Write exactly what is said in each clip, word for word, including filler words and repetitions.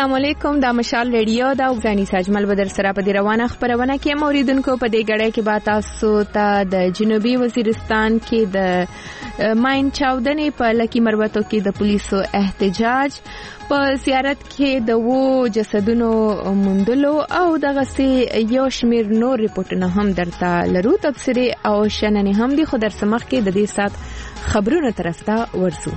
السلام علیکم، دا مشال ریډیو دا وګزانی ساجمل بدر سره په دی روانه خبرونه کې موریدونکو په دې غړې کې با تاسو ته د جنوبي وزیرستان کې د ماین چاودنې په لکی مروتو کې د پولیسو احتجاج، په زیارت کې د وو جسدونو موندلو او دغه سي یو شمیر نور ریپورتونه هم درته لرو. تبصره او شننې هم دي، خو در سمخ کې د دې سات خبرونه طرف ته ورسو.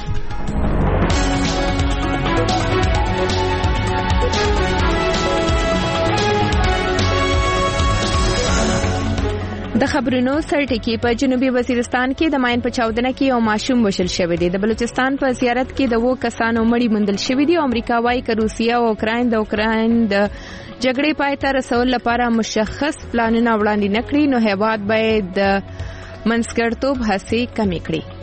د خبرونو سرټکی په جنوبي وزیرستان کې د ماین په چاودنه کې یو ماشوم وشل شوی دی. د بلوچستان په زیارت کې د وو کسانو مړی موندل شوی دی. امریکا وايي چې روسیا او اوکراین د اوکراین د جګړې پای ته رسول لپاره مشخص پلانونه وړاندې نکړي، نو هیواد باید د منځګړیتوب هڅې کمې کړي.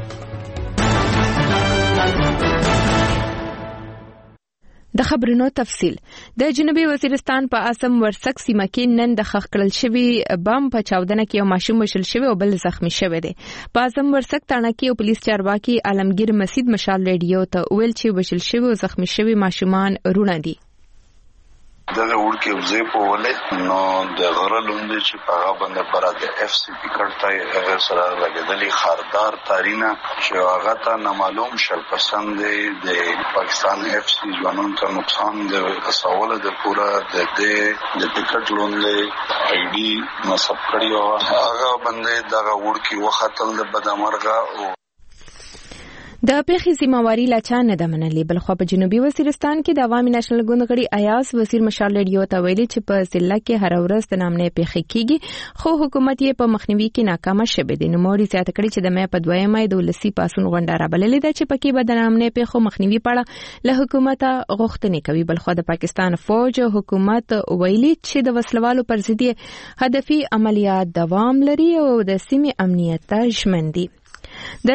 د خبرونو تفصیل. د جنوبي وزیرستان په اسم ورسک سیمه کې نن د خښ کړل شوی بم په چاودنه کې یو ماشوم وشل شوی او بل زخمی شوی دی. په اسم ورسک تاڼه کې یو پولیس چارواکي عالمگیر مسید مشال ریډیو ته ویل چې وشل شوی او زخمی شوی ماشومان رونه دي. دغه ورکه وزې په ولې نو د غرلوند چې په هغه باندې پر د اف سی پی کړتای هغه سره لګیدلی خاردار تارینا چې هغه ته نامعلوم شل پسند د پاکستان اف سی ځوانان ته نقصان د رسول د پورا د د ټیکټ لوند ای ډي نصب کړی او هغه باندې دغه ورکه وختل د بدامرغه او د پیښې ذمہواری لا چا نه ده منلې. بلخو په جنوبي وزیرستان کې د عوامي نېشنل ګوند غړي ایاز وزیر مشال ریډیو ته ویلي چې په ضلع کې هر ورځ د نامنې پیښې کیږي، خو حکومت یې په مخنیوي کې ناکامه شوه دی. نو موري زیاته کړي چې د مې په دویمه د ولسی پاسون غونډه را بللې ده چې پکې به د نامنې پیښو مخنیوي پړه له حکومت غوښتنې کوي. بلخو د پاکستان فوج حکومت ویلي چې د وسلوالو پر ضد هدفي عملیات دوام لري او د سیمې امنیت ته ژمن دي. د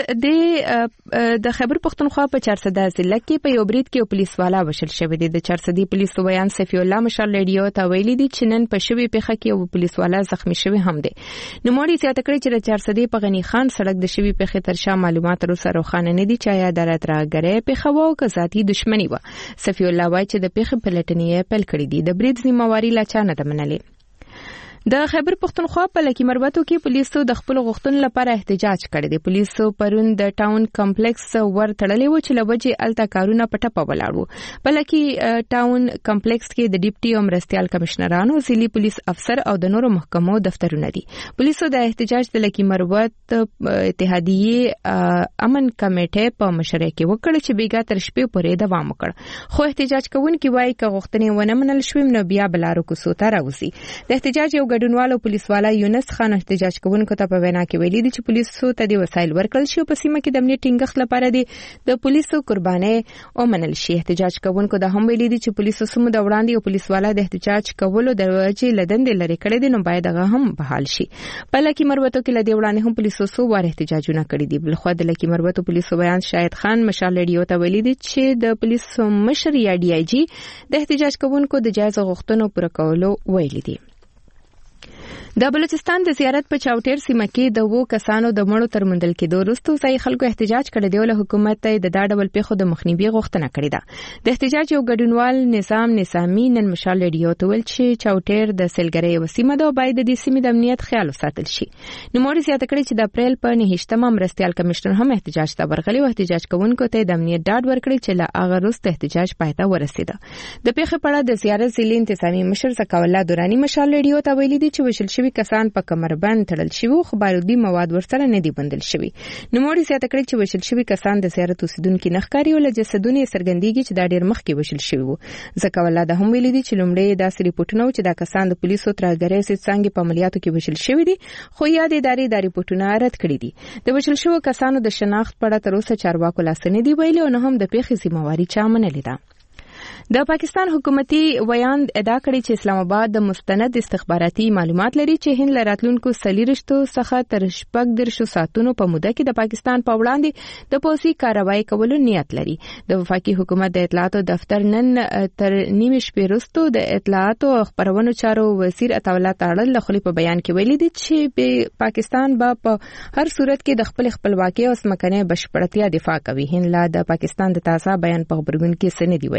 چارسدې د خیبر پختونخوا په چارسده ضلع کې په یو برید کې پولیس والا وشل شوی دی. د چارسدې پولیسو بیان صفی الله مشال ریډیو ته ویلي دی چې نن په شوی پیښه کې یو پولیس والا زخمی شوی هم دی. نو موري زیاته کړي چې د چارسدې په غنی خان سړک د شوی پیښې تر شا معلومات تر اوسه روښانه نه دي چې آیا دراتراګره پیښه وو که ذاتي دښمنی و. صفی الله وايي چې د پیښې پلټنې پیل کړې دي. د برید ذمہواری لا چا نه ده منلې. د خیبر پختونخوا په لکی مربوطو کې پولیسو د خپل غوښتنو لپاره احتجاج کړی دی. پولیسو پرون د ټاون کمپلیکس ور تړلې و چې لوجه الته کارونه پټه ولاړ وو. په لکی ټاون کمپلیکس کې د ډیپټي او مرستيال کمشنرانو، ضلعي پولیس افسر او د نورو محکمو دفترونه دي. پولیسو د احتجاج د لکی مربوط اتحادیه امن کمیټه په مشرۍ کې وکړ چې بیګا تر شپې پورې دوام وکړ، خو احتجاج کوونکي وایي چې غوښتنې ونه منل شوې نو بیا بلارو کوڅو ته راوځي. د احتجاج یو ګډونوالو پولیسوالا یونس خان احتجاج کوونکو ته په وینا کې ویلي دي چې پولیسو ته د وسایل ورکړل شي په سیمه کې د امنیت ټینګښت لپاره دي د پولیسو قرباني او منل شي. احتجاج کوونکو د هم ویلي دي چې پولیسو سمو د وړاندې او پولیسوالا د احتجاج کولو د وجې لدندې لري کړي دي، نو باید هغه هم بحال شي. په لکی مربوطو کې لدی وړاندې هم پولیسو سو وار احتجاجونه کړي دي. بلخو د لکی مربوطو پولیسو بیان شاهد خان مشال ریډیو ته ویلي دي چې د پولیسو مشر یا ډي آی جی د احتجاج کوونکو د جایز غوښتنو پوره کولو ویلي دي. د بلوچستان د زیارت په چاوټیر سیمه کې د وو کسانو د مړو تر موندل کېدو وروسته ځای خلکو احتجاج کړی دی او له حکومت ته د دا ډول پیښو د مخنیوي غوښتنه کړې ده. د احتجاج یو ګډونوال نظام نظامی نن مشال ریډیو ته ویل چې چاوټیر د سیلګرۍ وسیمه ده او باید د دې سیمې د امنیت خیال وساتل شي. نوموړي زیاته کړې چې د اپریل په نهشتمه مرستيال کمشنر هم احتجاج ته ورغلی او احتجاج کوونکو ته د امنیت ډاډ ورکړي چې له هغه وروسته احتجاج پای ته ورسېده. د پیښې په اړه د زیارت ضلعي انتظامی مشر زکا الله دورانی مشال ریډیو ته ویلي دي چې وشل شوي کسان په کمربند تړل شوي خو بارودي مواد ورسره نه دي بندل شوي. نوموړي زیاته کړې چې وشل شوي کسان د زیارت اوسیدونکو نه ښکاري او له جسدونو څرګندېږي چې دا ډېر مخکې وشل شوي وو. زکا الله د هم ویلي دي چې لومړی داسې ریپورټونه چې دا کسان د پولیسو ترګرې سي څنګه په عملیاتو کې وشل شوي دي، خو یاد ادارې دا ریپورټونه رد کړي دي. د وشل شوو کسانو د شناخت په اړه تر اوسه چارواکو لاس نه دی ویلي او نه هم د پیښې ذمہواری چا منلې ده. د پاکستان حکومتي ویان ادعا کړې چې اسلام آباد د مستند استخباراتي معلومات لري چې هند لراتلونکو سلیرشتو څخه تر شپږ درشو ساتونو په موده کې د پاکستان په وړاندې د پوځي کاروایی کولو نیت لري. د وفاقي حکومت د اطلاعاتو دفتر نن تر نیمه شپې وروسته د اطلاعاتو او خبرونو چارو وزیر عطاالله تاړل له خپل په بیان کې ویلي دي چې پاکستان به په هر صورت کې د خپل خپلواکۍ او سمکنه بشپړتیا دفاع کوي. هند لا د پاکستان د تازه بیان په خبرګون کې څه نه دی ویلي.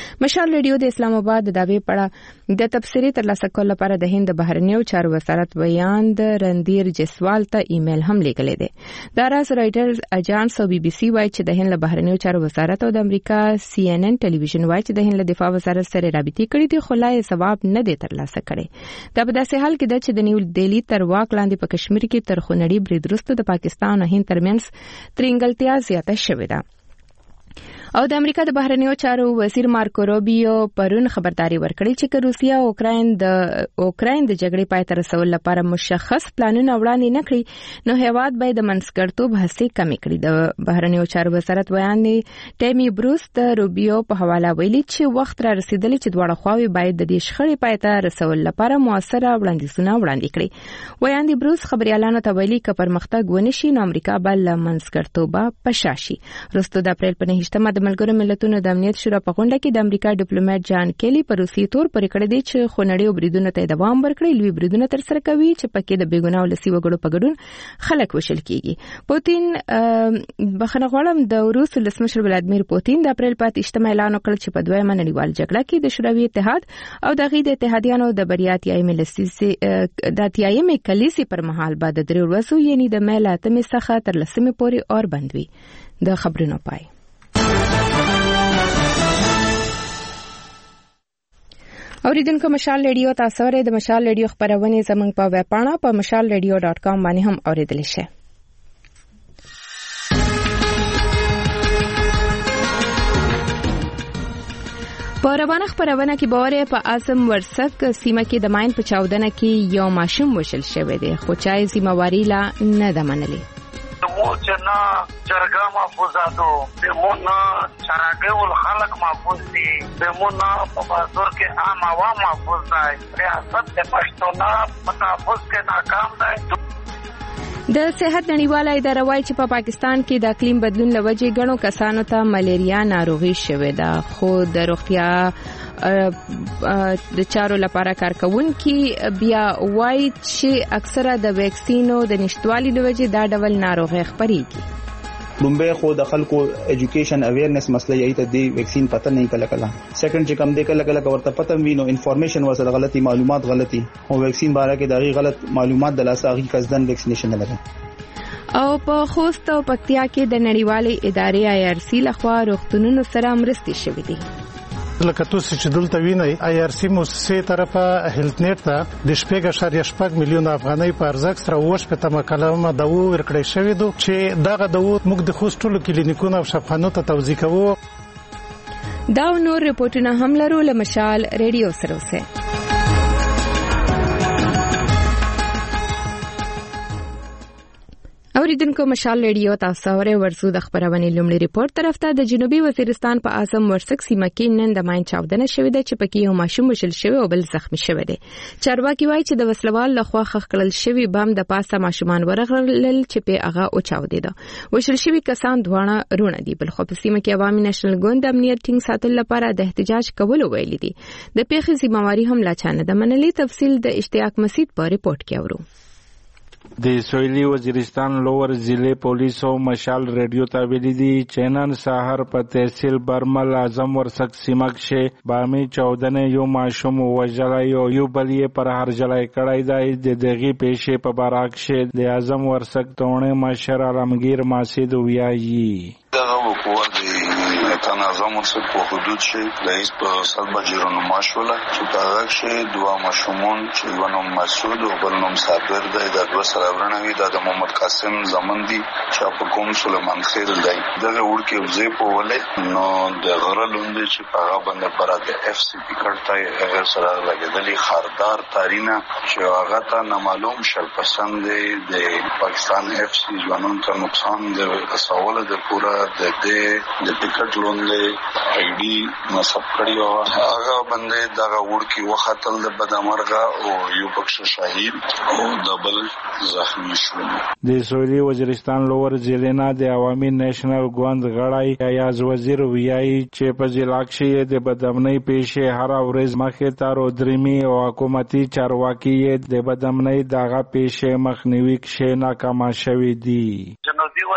مشال ریډیو د اسلام آباد د دعوی پړه د تفسیری ترلاسه کولو لپاره د هند بهرنیو چارو وزارت بیان د رندیر جسوال ته ایمیل هم لیکلی دی. دا راز رائټرز اجانس او بي بي سي وايي چې د هند بهرنیو چارو وزارت او د امریکا سی ان ان ټلویزیون وايي چې د هند دفاع وزارت سره رابطې کړې دي خو لا یې ثواب نه دی ترلاسه کړی. دا په داسې حال کې ده چې د نیو دهلی تر واک لاندې په کشمیر کې تر خونړي برید وروسته د پاکستان او هند ترمنځ ترنګلتیا زیاته شوې ده. او د امریکا د بهرنیو چارو وزیر مارکو روبیو پرون خبرداري ورکړې چې که روسیا او اوکراین د اوکراین د جګړې پای ته رسول لپاره مشخص پلانونه وړاندې نه کړي نو هیواد به د منځګړیتوب هڅې کمې کړي. د بهرنیو چارو وزارت بیان دی ټیمی بروس د روبیو په حواله ویلي چې وخت را رسیدلی چې دواړه خواوې باید د دې شخړې پای ته رسول لپاره موثره وړاندیزونه وړاندې کړي. بیان دی بروس خبريالانو ته ویلي چې پرمختګ ونشي نو امریکا به له منځګړیتوب پشاشي. وروسته د اپریل په نهمه د ملګرو ملتونو د امنیت شورا په غونډه کې د امریکا ډیپلوماټ جان کیلی په روسي تور پرې کړی دی چې خونړي بریدونو ته دوام ورکړي لوی بریدونه تر سره کوي چې پکې د بیګناه ولسی وګړو په ګډون خلک وشل کیږي. پوتین بخښنه غواړم د روس ولسمشر ولادمیر پوتین د اپریل په اتمه اعلان وکړ چې په دویمه نړیوال جګړه کې د شوروي اتحاد او د غي د اتحادیانو د بریاتي ملسي د اتیایم کلیسي پر مهال بعد د درې ورځو یعنی د مې لاتمه څخه تر لسمه پورې اور بندوي. د خبرونو پای اوریدونکو مشال ریډیو تاسو ورې د مشال ریډیو خبرونه زموږ په ویب پاڼه په مشال ریډیو ډاٹ کام باندې هم اوریدل شي. په روانه خبرونه کې باور په اعظم ورسک سیمه کې د ماین په چاودنه کې یو ماشوم وشل شوی دی خو چای ذمہواری لا نه ده منلې. مو جنا جرګه محفوظاتو دمونا چراګول خلق محفوظ دي دمونا په بازار کې عام عوام محفوظ دي ریاست د پښتونخوا په تحفظ کې ناکام دي. د صحت نړیواله اداره وايي چې په پاکستان کې د اقلیم بدلون لوجې غنو کسانو ته ملیریا ناروغي شوې ده خو د روغتیا د چارو لپاره کارکونکي بیا وايي چې اکثره د ویکسینو د نشټوالي لوجې دا ډول ناروغي خپريږي. لومبه خو د خلکو ایجوکیشن اویرنس مسله یی ته دی ویکسین پته نه کله کله سیکنډ چې کم دی کله کله ورته پته وینو انفارمیشن وسره غلطي معلومات غلطي او ویکسین باره کې دغه غلط معلومات د لاسه غي قصدن ویکسینیشن نه لري. او په خوست او پکتیا کې د نړیوالې ادارې آی آر سی لخوا روغتونونو سره مرستې شوې دي. لکه تاسو چې دلته وینئ آی آر سی موسسې طرفه هیلث نیټ ته د شپږ اشاریه شپږ میلیون افغانۍ په ارزښت سره اوس په تمه کلمه د ورکړې شوې دو چې دغه د موږ د خوستلو کلینیکونو او شفاخانو ته توزیع کوو. دا نور رپورټونه هم لرو له مشال ریډیو سره اوسه. اوریدونکو مشال ریډیو تاسو ورې ورسو د خبرونه لومړی ریپورت طرف ته د جنوبي وزیرستان په اعظم ورسک سیمه کې نن د ماین چاودنه شوې ده چې پکې یو ماشوم وشل شوی او بل زخمی شوی دی. چارواکي وایي چې د وسلوال لخوا خخ کړل شوی بم د پاسه ماشومان ورغلل چې په هغه او چاودیده. وشل شوی کسان دوانه رونه دي بل خو په سیمه کې عوامي نېشنل ګوند امنیت ټینګ ساتل لپاره د احتجاج کولو ویلي دي. د پیښې ذمہواری هم لا چانه د منلي تفصیل د اشتیاق مسید په ریپورت کې اورو. د سویلی وزیرستان لوور ضلع پولیسو مشال ریډیو ته ویلي دي چې نن سحر په تحصیل برمل اعظم ورسک سیمه کې بامي چاودنه یو ماشوم وژلای او یو بل یې پر هرجلای کړای دی. د دغه پیښې په بارک شه د اعظم ورسک تونه مشر عالمگیر ماسید ویایي دغه وقوع د تنظیم ورسک په حدود شه رئیس په صد بجرونو ماشوله چې په هغه کې دوه ماشومان چې ونوم مسعود او بل نوم صابر دی د دوه سره ورنوي د محمد قاسم زمن دي چې په کوم سليمان خیل دی دغه ورکه وزې په ولې نو د غرلوند چې په هغه باندې پر د اف سی پی کړتای هغه سره لګیدلی خاردار تارینا چې هغه ته نامعلوم شل پسند دی د پاکستان اف سی ځوانان ته نقصان دی رسول د پورا د دې د ټیکټ لوندې آی ډي نصب کړی او هغه باندې دغه ورکی وختل د بدامرغه او یو بخش شهید او دبل زخمی شو. د سویلی وزیرستان لوور ضلع نه د عوامي نېشنل ګوند غړای ایاز وزیر ویایي چې په ضلع کې د بدامنۍ پیښې هر ورځ مخې ته رودرمي او حکومتي چارواکي د بدامنۍ دغه پیښې مخنیوي کې ناکام شوي دي. جنوبي وزیرستان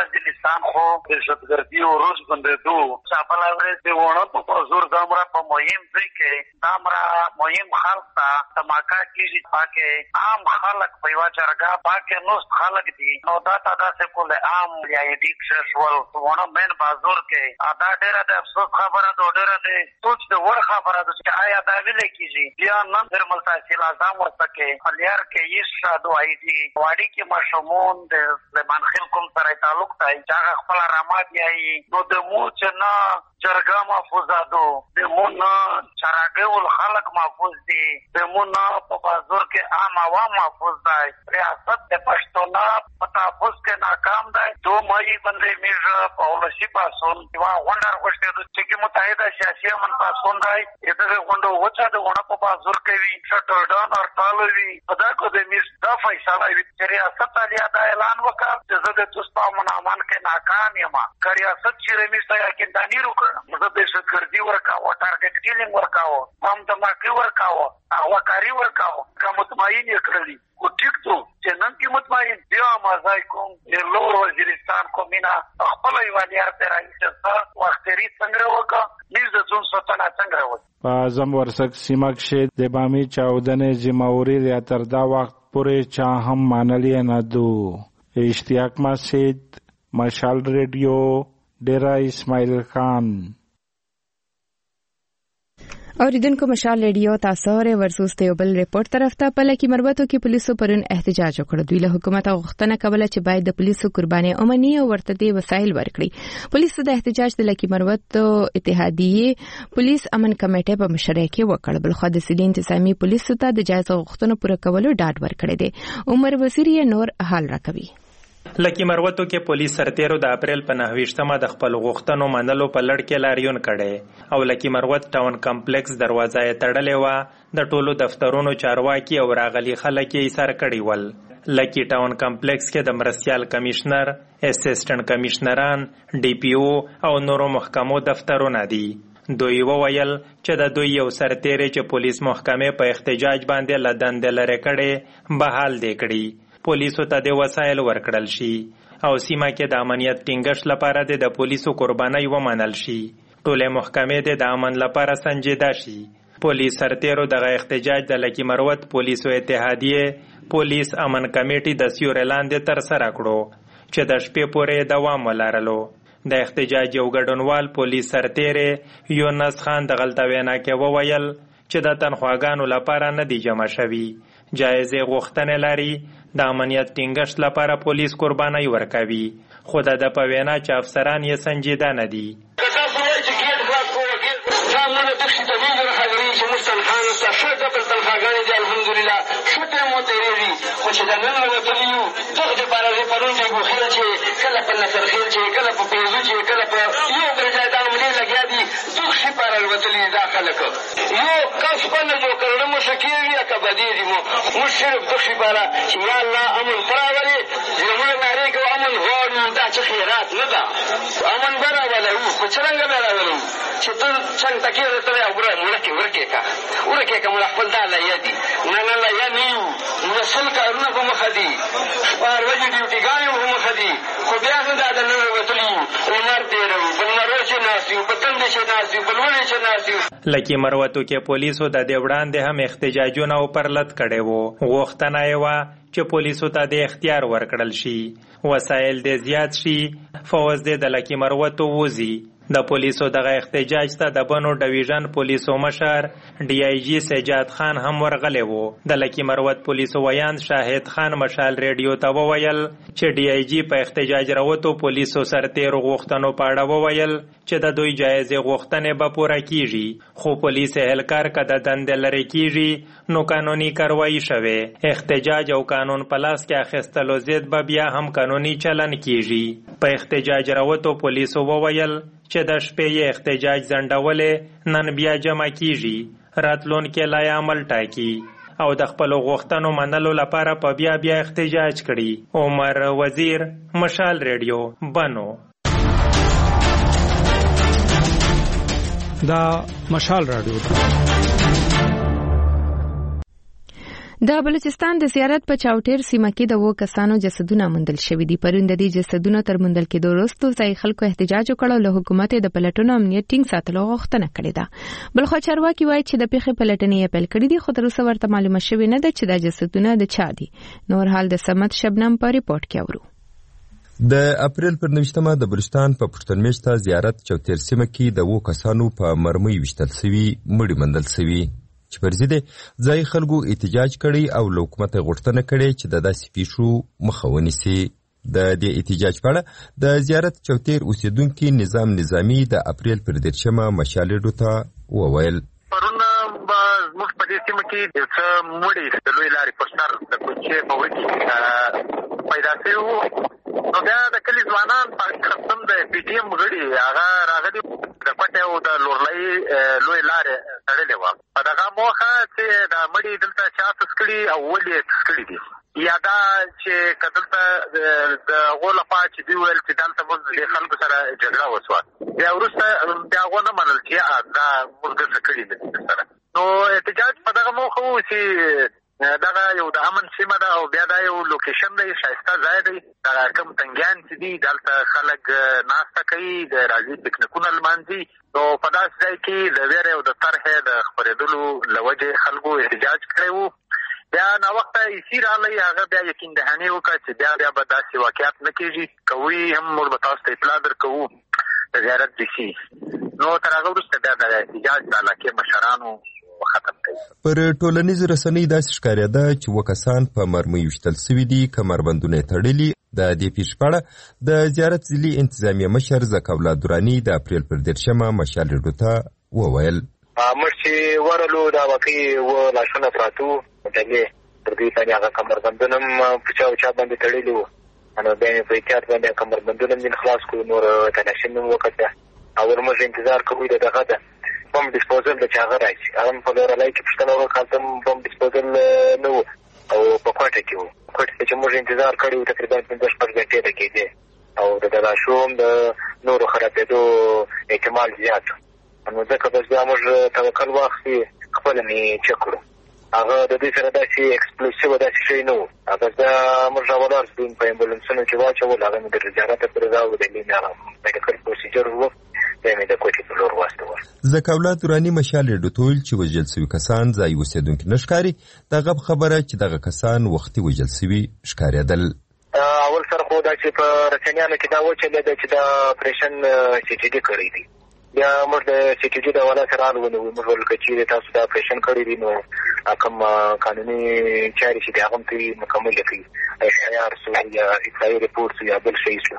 وزیرستان خو دهشتګردي او روز بندېدو چاپل اورې د ونه په حضور دمرا په مهم ځای کې دمرا مهم خلک ته تماکا کیږي پاکه عام خلک په یو چرګا پاکه نو خلک دي نو دا تا څه کوله عام یا ایډیټ شول ونه مین بازار کې ادا ډېر د افسوس خبره ده ډېر د سوچ د ور خبره ده چې آیا دا ویل کیږي بیا نن درمل تحصیل اعظم ورته خلیار کې یې شادو آی ډي واړی کې مشمون د سلیمان خیل کوم سره تعلق دی چې خپل رامات یې نو د مو چې نه جرګه محفوظاتو د مو نه چراګول خلق محفوظ دي د مو نه په بازار کې عام عوام محفوظ دی ریاست د پښتون په تحفظ کې ناکام دی دو مې باندې میږه په ولسی پاسون یو غونډه غوښته چې متحده سیاسي امن پاسون دی دغه غونډه وچا د غونډه په بازار کې وی شټل ډاون اور تالوي خدا کو د میز دا فیصله وی چې ریاست علیا دا اعلان وکړ چې زه د تاسو په منامن کې ناکام یم که ریاست چې رمیز ته کې دانی وکړ زه د شکردي ورکاو ټارګټ کیلینګ ورکاو هم د مارکي ورکاو هغه کاری ورکاو کوم مطمئن یې کړلی او ټیک ته چې نن کې مطمئن بیا مازای کوم د لور وزیرستان کومینا خپل ایوانیار ته راځي وختري څنګه وکړه میز د ځون ساتنه څنګه وکړه په اعظم ورسک سیمه کې د بامی چاودنې ذمہواری یا تر دا وخت پورې چا هم مانلی نه دو اشتیاق مسجد مشال ریډیو ډیرا اسماعیل خان اوریدونکو مشال ریډیو تاسو ور ورسوس ته بل ریپورت طرف ته په لکه مربوطو کې پولیسو پرون احتجاج وکړ دوی له حکومت غوښتنه کوله چې باید د پولیسو قرباني امني او ورته دي وسایل ورکړي پولیسو د احتجاج د لکه مربوطو اتحادیه پولیس امن کمیټه په مشرۍ کې وکړ بل خو د سیلین انتظامی پولیسو ته د جایز غوښتنو پوره کولو ډاډ ورکړی دی عمر وزیر نور حال راکوي لکه مروتو کې پولیس سرتیرو د اپریل په نهویشتمه د خپل غوښتنو منلو په لړ کې لاریون کړي او لکه مروت ټاون کمپلیکس دروازه یې تړلې و د ټولو دفترونو چارواکي او راغلي خلک یې ایثار کړي ول لکه ټاون کمپلیکس کې د مرستيال کمشنر اسسټنټ کمشنران ډي پی او او نورو محکمو دفترونه دي دوی وویل چې د دوی یو سرتیری چې پولیس محکمې په احتجاج باندې لدند لري کړي بحال دی کړي پولیسو ته د وسایل ورکړل شي او سیمه کې د امنیت ټینګښت لپاره د پولیسو قرباني ومنل شي ټولې محکمې د امن لپاره سنجیده شي پولیس سرتیرو دغه احتجاج د لکی مروت پولیسو اتحادیه پولیس امن کمیټي د سیوري لاندې تر سره کړو چې د شپې پورې دوام ولرلو د احتجاج یو ګډونوال پولیس سرتیری یونس خان د غلطه وینا کې وویل چې د تنخواګانو لپاره نه دی جمع شوی جایزه غوښتنه لري د امنیت ټینګښت لپاره پولیس قرباني ورکوي خو د په وینا چې افسران یې سنجیده نه دي الحمدلله شکر مو تیری خو چې د نن وروتلی یو دغه دپاره زه پرون دی ګوخیل چې کله په نصرخیل چې کله په پیزو چې کله په یو بل ځای دا ملي لګیا دي دغه شي پاره الوتلي دا خلک یو کس پنه جو کړه مو شکیږي که بدی دي مو مو صرف دغه شي پاره چې یا الله امن خراولي زموږ ناری کو امن غواړو دا چې خیرات نه ده امن براولو خو څنګه براولو چې ته څنګه تکي ورته وګوره ورکه ورکه کا ورکه کوم خپل دا لایدي نه نه لا یا نیو مسل کارونه په مخ دي پاروي ډیوټي ګانې په مخ دي خو بیا نه دا د نن وتلی عمر تیرو بل مرو چې ناسي په تند چې ناسي بل ولې چې ناسي لکه مروتو کې پولیسو د دې وړاندې هم احتجاجونه او پرلط کړي وو غوښتنه یې وا چې پولیسو ته د اختیار ورکړل شي وسایل دې زیات شي فوز دې د لکه مروتو وزي د پولیسو دغه احتجاج ته د بنو ډیویژن پولیسو مشر ډي آی جی سجاد خان هم ورغلی وو د لکی مروت پولیسو ویان شاهد خان مشال ریډیو ته وویل چې ډي آی جی په احتجاج راوتو پولیسو سرتیرو غوښتنو په اړه وویل چې د دوی جایزې غوښتنې به پوره کیږي خو پولیس اهلکار که د دندې لرې کیږي نو قانوني کاروایی شوه احتجاج او قانون په لاس کې اخیستلو ضد به بیا هم قانوني چلن کیږي په احتجاج راوتو پولیسو وویل چې د شپې یې احتجاج ځنډولې نن بیا جمع کیږي راتلونکي لای عمل ټاکي او د خپل غوښتنو منلو لپاره په بیا بیا احتجاج کړي عمر وزیر مشال ریډیو بنو دا مشال رادیو د بلوچستان د زیارت په چاوټیر سیمه کې د وو کسانو جسدونه موندل شوي دي. پرون د دې جسدونو تر موندل کېدو وروسته ځای خلکو احتجاج وکړ او له حکومت د پلټنو امنیت ټینګ ساتلو غوښتنه کړې ده. بلخو چارواکي وایي چې د پیښې پلټنې اپیل کړې دي، خو تر اوسه ورته معلومه شوې نه ده چې دا جسدونه د چا دي. نور حال د سمت شبنم په ریپورت کې اورو. د اپریل پر نوشتمه د بلوچستان په پښتون میشته زیارت چوتیر سیمه کې د وو کسانو په مرمۍ وشتل سوي مړي مندل سوي چې پر ضد ځای خلکو احتجاج کړي او له حکومت غوښتنه کړي چې د داسې پیښو مخه ونیسي. د دې احتجاج په اړه د زیارت چوتیر اوسیدونکو نظام نظامی د اپریل پر دیرشمه مشالېډو ته وویل پرون زموږ په دې سیمه کې یو څه مړي د لوی لارې پر سر د کوچې په وکې پیدا شوي وو. نو بیا د کلي ځوانان په خصم د پی ټي ایم غړي هغه راغلي د پټې او د لورلۍ لوی لارې تړلې وه. په دغه موخه چې دا مړي دلته چا څه کړي او ولې څه کړي دي، یا دا چې که دلته د هغو لخوا چې دوی ویل چې دلته موږ د خلکو سره جګړه وسوه، بیا وروسته بیا هغو نه منل چې دا موږ څه کړي دي سره. نو احتجاج په دغه موخه و چې دغه یو د امن سیمه ده او بیا دا یو لوکیشن دی، ښایسته ځای دی. دغه کوم تنګیان چې دي دلته خلک ناسته کوي، د راځي پکنیکونه لمانځي. نو په داسې ځای کې د ویرې او د طرحې د خپرېدلو له وجې خلکو احتجاج کړی وو. بیا ناوخته ایسي راغلی، هغه بیا یقین دهاني وکړه چې بیا بیا به داسې واقعات نه کېږي، کوي هم موږ به تاسو ته اطلاع درکوو د زیارت ډي سي. نو تر هغه وروسته بیا د احتجاج د علاقې مشرانو ختم کړي. پر ټولنیزو رسنیو داسې ښکارېده چې اووه کسان په مرمۍ وشتل سوي دي، کمربندونه یې تړلي. د دې پیښې په اړه د زیارت ضلعي انتظامیه مشر زکاولا دراني د اپریل پر دیرشمه مشالېډو ته وویل موږ چې ورغلو دا واقعي اووه لاشونه پراته وو، ډلې پر دوی باندې هغه کمربندونه هم په چا او چا باندې تړلي وو. نو بیا یې په احتیاط باندې کمربندونه هم ځینې خلاص کړو، نور تلاشي مې وکړه. اول موږ انتظار کوو د دغه ده بم ډسپوزل د چې هغه راشي. هغه په لورلای کې پوښتنه وکړه، هلته بم ډسپوزل نه و او په کوټه کې و. کوټه کې چې موږ انتظار کړی و تقریبا پنځه شپږ غنټې لګېدې او د تلاشو هم د نورو خرابېدو احتمال زیات و. نو ځکه بس بیا موږ توکل واخلي خپله مې چک کړو. هغه د دوی سره داسې اکسپلوسیو داسې شی نه و. بس بیا موږ راولاړ شوو، په امبولانسونو کې واچول. هغه مې د زیارته پرې راوړلې، مې میډیکل پروسیجر و، بیا مې د کوټې په لور واستول. زکاولا دراني مشالېډو ته ویل چې وژل سوي کسان ځای اوسېدونکي نه ښکاري. دغه خبره چې دغه کسان وختي وژل سوي ښکارېدل. اول سره خو دا چې په رسنیانو کې دا وچلېده چې دا اپریشن سی ټي ډي کړی دی. بیا موږ د سی ټي ډي د والا سره ونیوو. موږ ویل که چېرې تاسو دا اپریشن کړی دی نو کوم قانوني چارې چې دي هغه هم ترې مکمل کړي، ایف آی آر سو یا اطلاعي ریپورټ سو یا بل شی سو.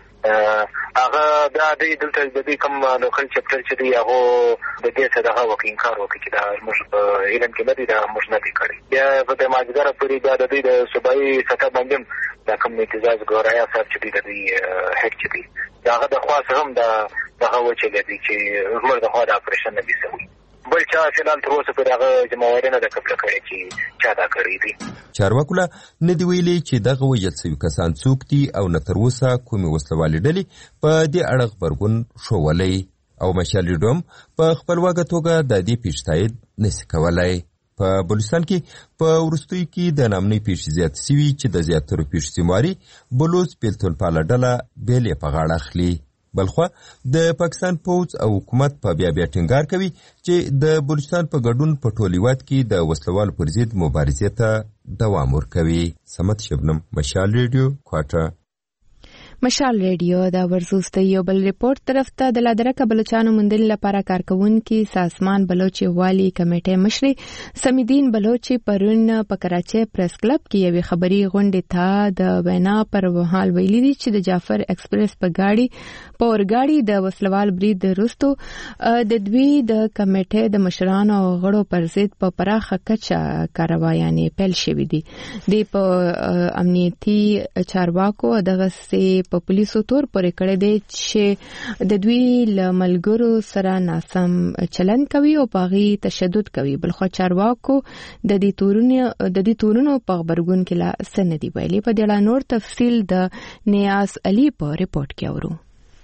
هغه دا دوی دلته د دوی کوم لوکل چپټر چې دی هغه د دې څخه دغه وکړي انکار وکړي چې دا موږ په علم کې نه دي، دا موږ نه دي کړی. بیا په د مازدیګره پورې بیا د دوی د صوبایي سطح باندې دا کوم اعتزاز ګورایا صاحب چې دی د دوی هیډ چې دی د هغه د خوا څخه هم دا دغه وچلېدی چې زموږ د خوا د اپریشن نه دي سوي. بل چا فلال تر اوسه پورې هغه ذمهواري نه ده قبله کړې چې چا دا کړی دی. چارواکو لا نه دی ویلي چې دغه وژل سوي کسان څوک دي او نه تر اوسه کومې وسلوالې ډلې په دې اړه غبرګون ښوولی او مشالېډو هم په خپلواکه توګه د دې پیښې تایید نسي کولی. په بلوچستان کې په وروستیو کې د ناامنۍ پیښې زیاتې سوي چې د زیاترو پیښو ذمهواري بلوچ بېلتونپاله ډله بیل یې په غاړه اخلي. بلخوا د پاکستان پوځ او حکومت په بیا بیا ټینګار کوي چې د بلوچستان په ګډون په ټول هېواد کې د وسلوالو پر ضد مبارزې ته دوام ورکوي. سمت شبنم، مشال ریډیو، کوټه. مشال ریډیو دا ورزوسته یو بل ریپورت طرف ته د لادرکه بلوچانو مندل لپاره کارکونکي ساسمان بلوچي والی کمیټه مشري سمیدین بلوچي پرون په کراچي پریس کلب کې یو خبري غونډه ته د وینا پر وحال ویلي دي چې د جعفر ایکسپریس په گاډي په اورګاډي د وسلوال برید وروسته د دوی د کمیټه د مشرانو او غړو پر ضد په پراخه کچه کاروایانې پیل شوې دي. د په امنیتي چارواکو دغه سي په پولیسو تور پورې کړی دی چې د دوی له ملګرو سره ناسم چلند کوي او په هغې تشدد کوي. بلخوا چارواکو د دې تورونو د دې تورونو په غبرګون کې لا څه نه دي ویلي. په دې اړه نور تفصیل د نیاز علي په ریپورت کې اورو.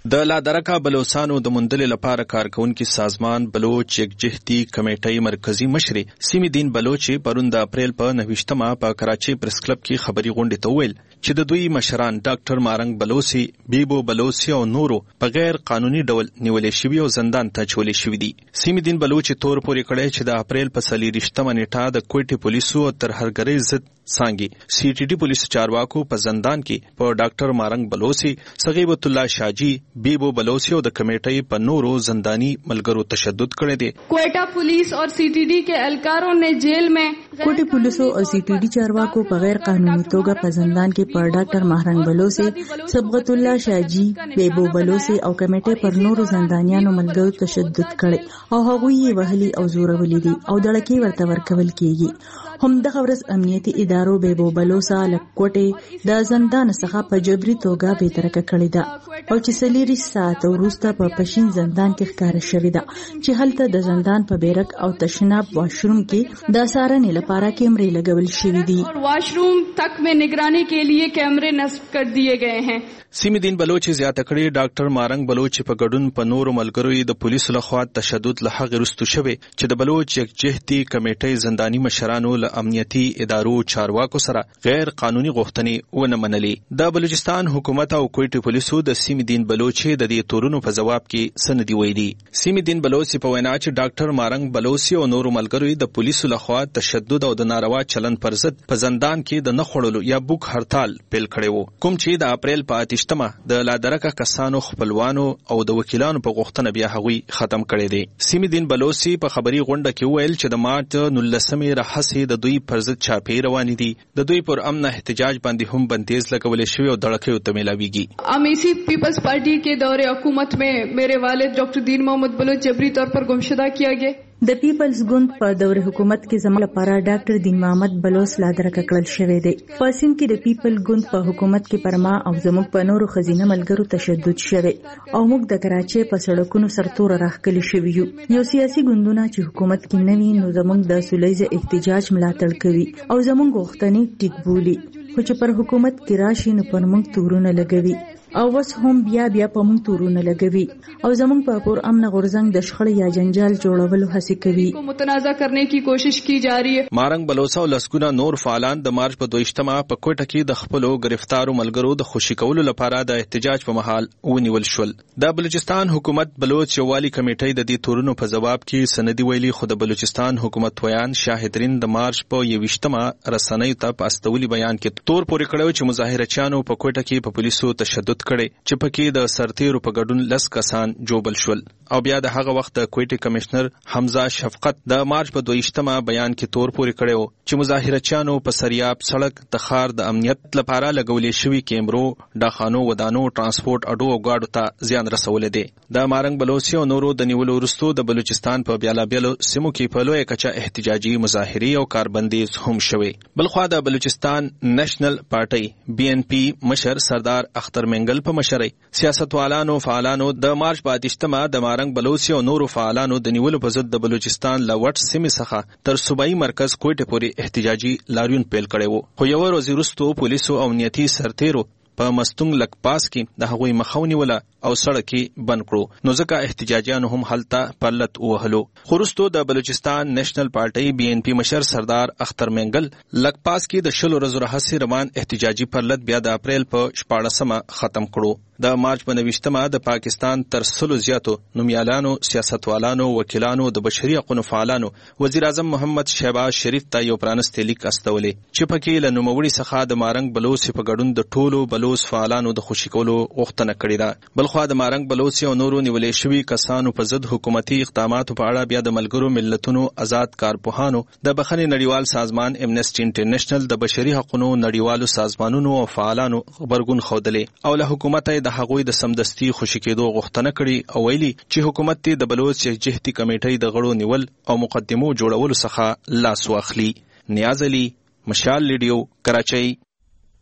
د لادرکا بلوچستانو د موندلې لپاره کارکونکو سازمان بلوچ یکجهتي کمیټې مرکزی مشر سیمې دین بلوچ پرون د اپریل په نهویشتمه په کراچي پریس کلب کې خبري غونډه ته ویل چې د دوی مشران ډاکټر مارنګ بلوسی، بیبو بلوسی او نورو په غیر قانوني ډول نیولې شوی او زندان ته چولې شوی دي. سیمې دین بلوچ تور پورې کړی چې د اپریل په څلېرویشتمه نیټه د کوټې پولیسو تر هرګرۍ ضد سانګي سی ټي ډي پولیس چارواکو په زندان کې په ډاکټر مارنګ بلوسی، صغیبت الله شاجی، بیبو بلوسی او د کمیټې په نورو زندانی ملګرو تشدد کړی دی. کوئٹہ پولیس اور سی ٹی ڈی کے اہلکاروں نے جیل میں کوټې پولیسو او سی ټي ډي چارواکو په غیر قانوني توګه په زندان کې پر ډاکټر مارنګ بلوسی، صبغت الله شاجی، بیبو بلوسی او کمیټې پر نورو زندانیانو ملګرو تشدد کړی او هغوی یې وهلي او زورولي دي او دړکې ورته ورکول کیږي. همدغه ورځ امنیتي ادارو بیبو بلوسا له کوټې د زندان څخه په جبري توګه بېترکه کړې ده او چې څلېرویشت ساعته وروسته په پشین زندان کې ښکاره شوې ده چې هلته د زندان په بیرک او تشناب واشروم کې د څارنې لپاره کیمرې لګول شوي دي. واشروم تک میں نگرانی کے لیے کیمرے نصب کر دیے گئے ہیں. سیمې دین بلوچ زیاته کړي ډاکټر مارنګ بلوچ په ګډون په نورو ملګرو د پولیسو لخوا تشدد له هغې وروسته شوی چې د بلوچ یکجهتي کمیټې زنداني مشرانو له امنیتي ادارو چارواکو سره غیر قانوني غوښتنې ونه منلې. د بلوچستان حکومت او کوټې پولیسو د سیمې دین بلوچ د دې تورونو په جواب کې څه نه دي ویلي. سیمې دین بلوچ په وینا چې ډاکټر مارنګ بلوچ او نورو ملګرو د پولیسو لخوا تشدد او د ناروا چلن پر ضد په زندان کې د نه خوړلو یا بوک هړتال پیل کړی وو، کوم چې د اپریل په اتشتمه د لادرکه کسانو خپلوانو او د وکیلانو په غوښتنه بیا هغوی ختم کړی دی. سیمې دین بلوچ په خبري غونډه کې ویل چې د مارچ نولسمې راهیسې د دوی پر ضد چاپې روانې دي. د دوی پر امن احتجاج باندې هم بندیز لګولې شوی او دړکې ته میلاویږي. امیسی پیپلز پارٹی کے دور حکومت میں میرے والد ڈاکٹر دین محمد بلوچ جبری طور پر گمشدہ کیا گیا. د پیپلز ګوند په دور حکومت کې زموږ لپاره ډاکټر دین محمد بلوچ لادرکه کړل شوی دی. په سیم کې د پیپل ګوند په حکومت کې پرما او زموږ په نورو خزینه ملګرو تشدد شوی او موږ د کراچۍ په سړکونو سرتور راخکلي شوي یو. یو سیاسي ګوندونه چې حکومت کې نه وي نو زموږ د سولیزه احتجاج ملاتړ کوي او زموږ غوښتنې ټیک بولي، خو چې پر حکومت کې راشي نو پر موږ تورونه لګوي او وس هم بیا بیا په موږ تورونه لګوي او زموږ په پور امن غورځنګ د شخړې یا جنجال جوړولو هڅې کوي. متنازع کرنے کی کوشش کی جا رہی ہے. مارنګ بلوسا او لسګونه نور فعالان د مارچ په دویشتمه په کوټه کې د خپلو گرفتارو ملګرو د خوشي کولو لپاره د احتجاج په مهال ونیول شول. د بلوچستان حکومت بلوچ یووالي کمیټې د دې تورونو په جواب کې سندي ویلي، خو د بلوچستان حکومت ویان شاهدرین د مارچ په یویشتمه رسنۍ ته په استولي بیان کې تور پورې کړو چې مظاهرچیانو په کوټه کې په پولیسو تشدد کړي چې پکې د سرتیرو په ګډون لس کسان جوبل شول. او بیا د هغه وخت د کوټې کمشنر حمزه شفقت د مارچ په دویشتمه بیان کې تور پورې کړو چې مظاهرچیانو په سریاب سړک د ښار د امنیت لپاره لګولې شوی کیمرو، ډاخانو، ودانو، ترانسپورت اډو او گاډو ته زیان رسول دي. د مارنګ بلوچ او نورو د نیولو وروسته د بلوچستان په بیلابیلو سیمو کې په لویه کچه احتجاجي مظاهرې او کاربندیز هم شوي. بلخوا د بلوچستان نېشنل پارټي بی ان پی مشر سردار اختر منګل په مشرۍ سیاستوالانو فعالانو د مارچ په اتشتمه د مارنګ بلوچ او نورو فعالانو د نیولو په ضد د بلوچستان له وټ سیمې څخه تر صوبایي مرکز کوټې پورې احتجاجي لاریون پیل کړی وو، خو یو ورځ وروسته پولیسو او امنیتي سرتیرو په مستونګ لک پاس کې د هغوی مخه ونیوله او سړک بند کړو، نو ځکه احتجاجیانو هم هلته پرلت ووهلو. خو وروسته د بلوچستان نېشنل پارټي بی ان پی مشر سردار اختر منګل لک پاس کې د شلو ورځو راهیسې روان احتجاجي پرلت بیا د اپریل په شپاړسمه ختم کړو. د مارچ په نویشتمه د پاکستان تر سلو زیاتو نومیالانو، سیاستوالانو، وکیلانو، د بشري حقوقو فعالانو وزیر اعظم محمد شهباز شریف ته یو پرانستی لیک استولې چې پکې له نوموړي څخه د مارنګ بلوچ په ګډون د ټولو بلوچ فعالانو د خوشي کولو غوښتنه کړې ده. بلخوا د مارنګ بلوچ او نورو نیولې شوي کسانو په ضد حکومتي اقداماتو په اړه بیا د ملګرو ملتونو آزاد کارپوهانو، د بخښنې نړیوال سازمان امنسټي انټرنیشنل، د بشري حقوقو نړیوالو سازمانونو او فعالانو غبرګون ښودلې او له حکومت د هغوی د سمدستي خوشي کېدو غوښتنه کړې او ویلي چې حکومت ته د بلوچ یکجهتي کمیټې د غړو نیول او مقدمو جوړولو څخه لاس واخلي. نیاز علي، مشال ریډیو، کراچۍ.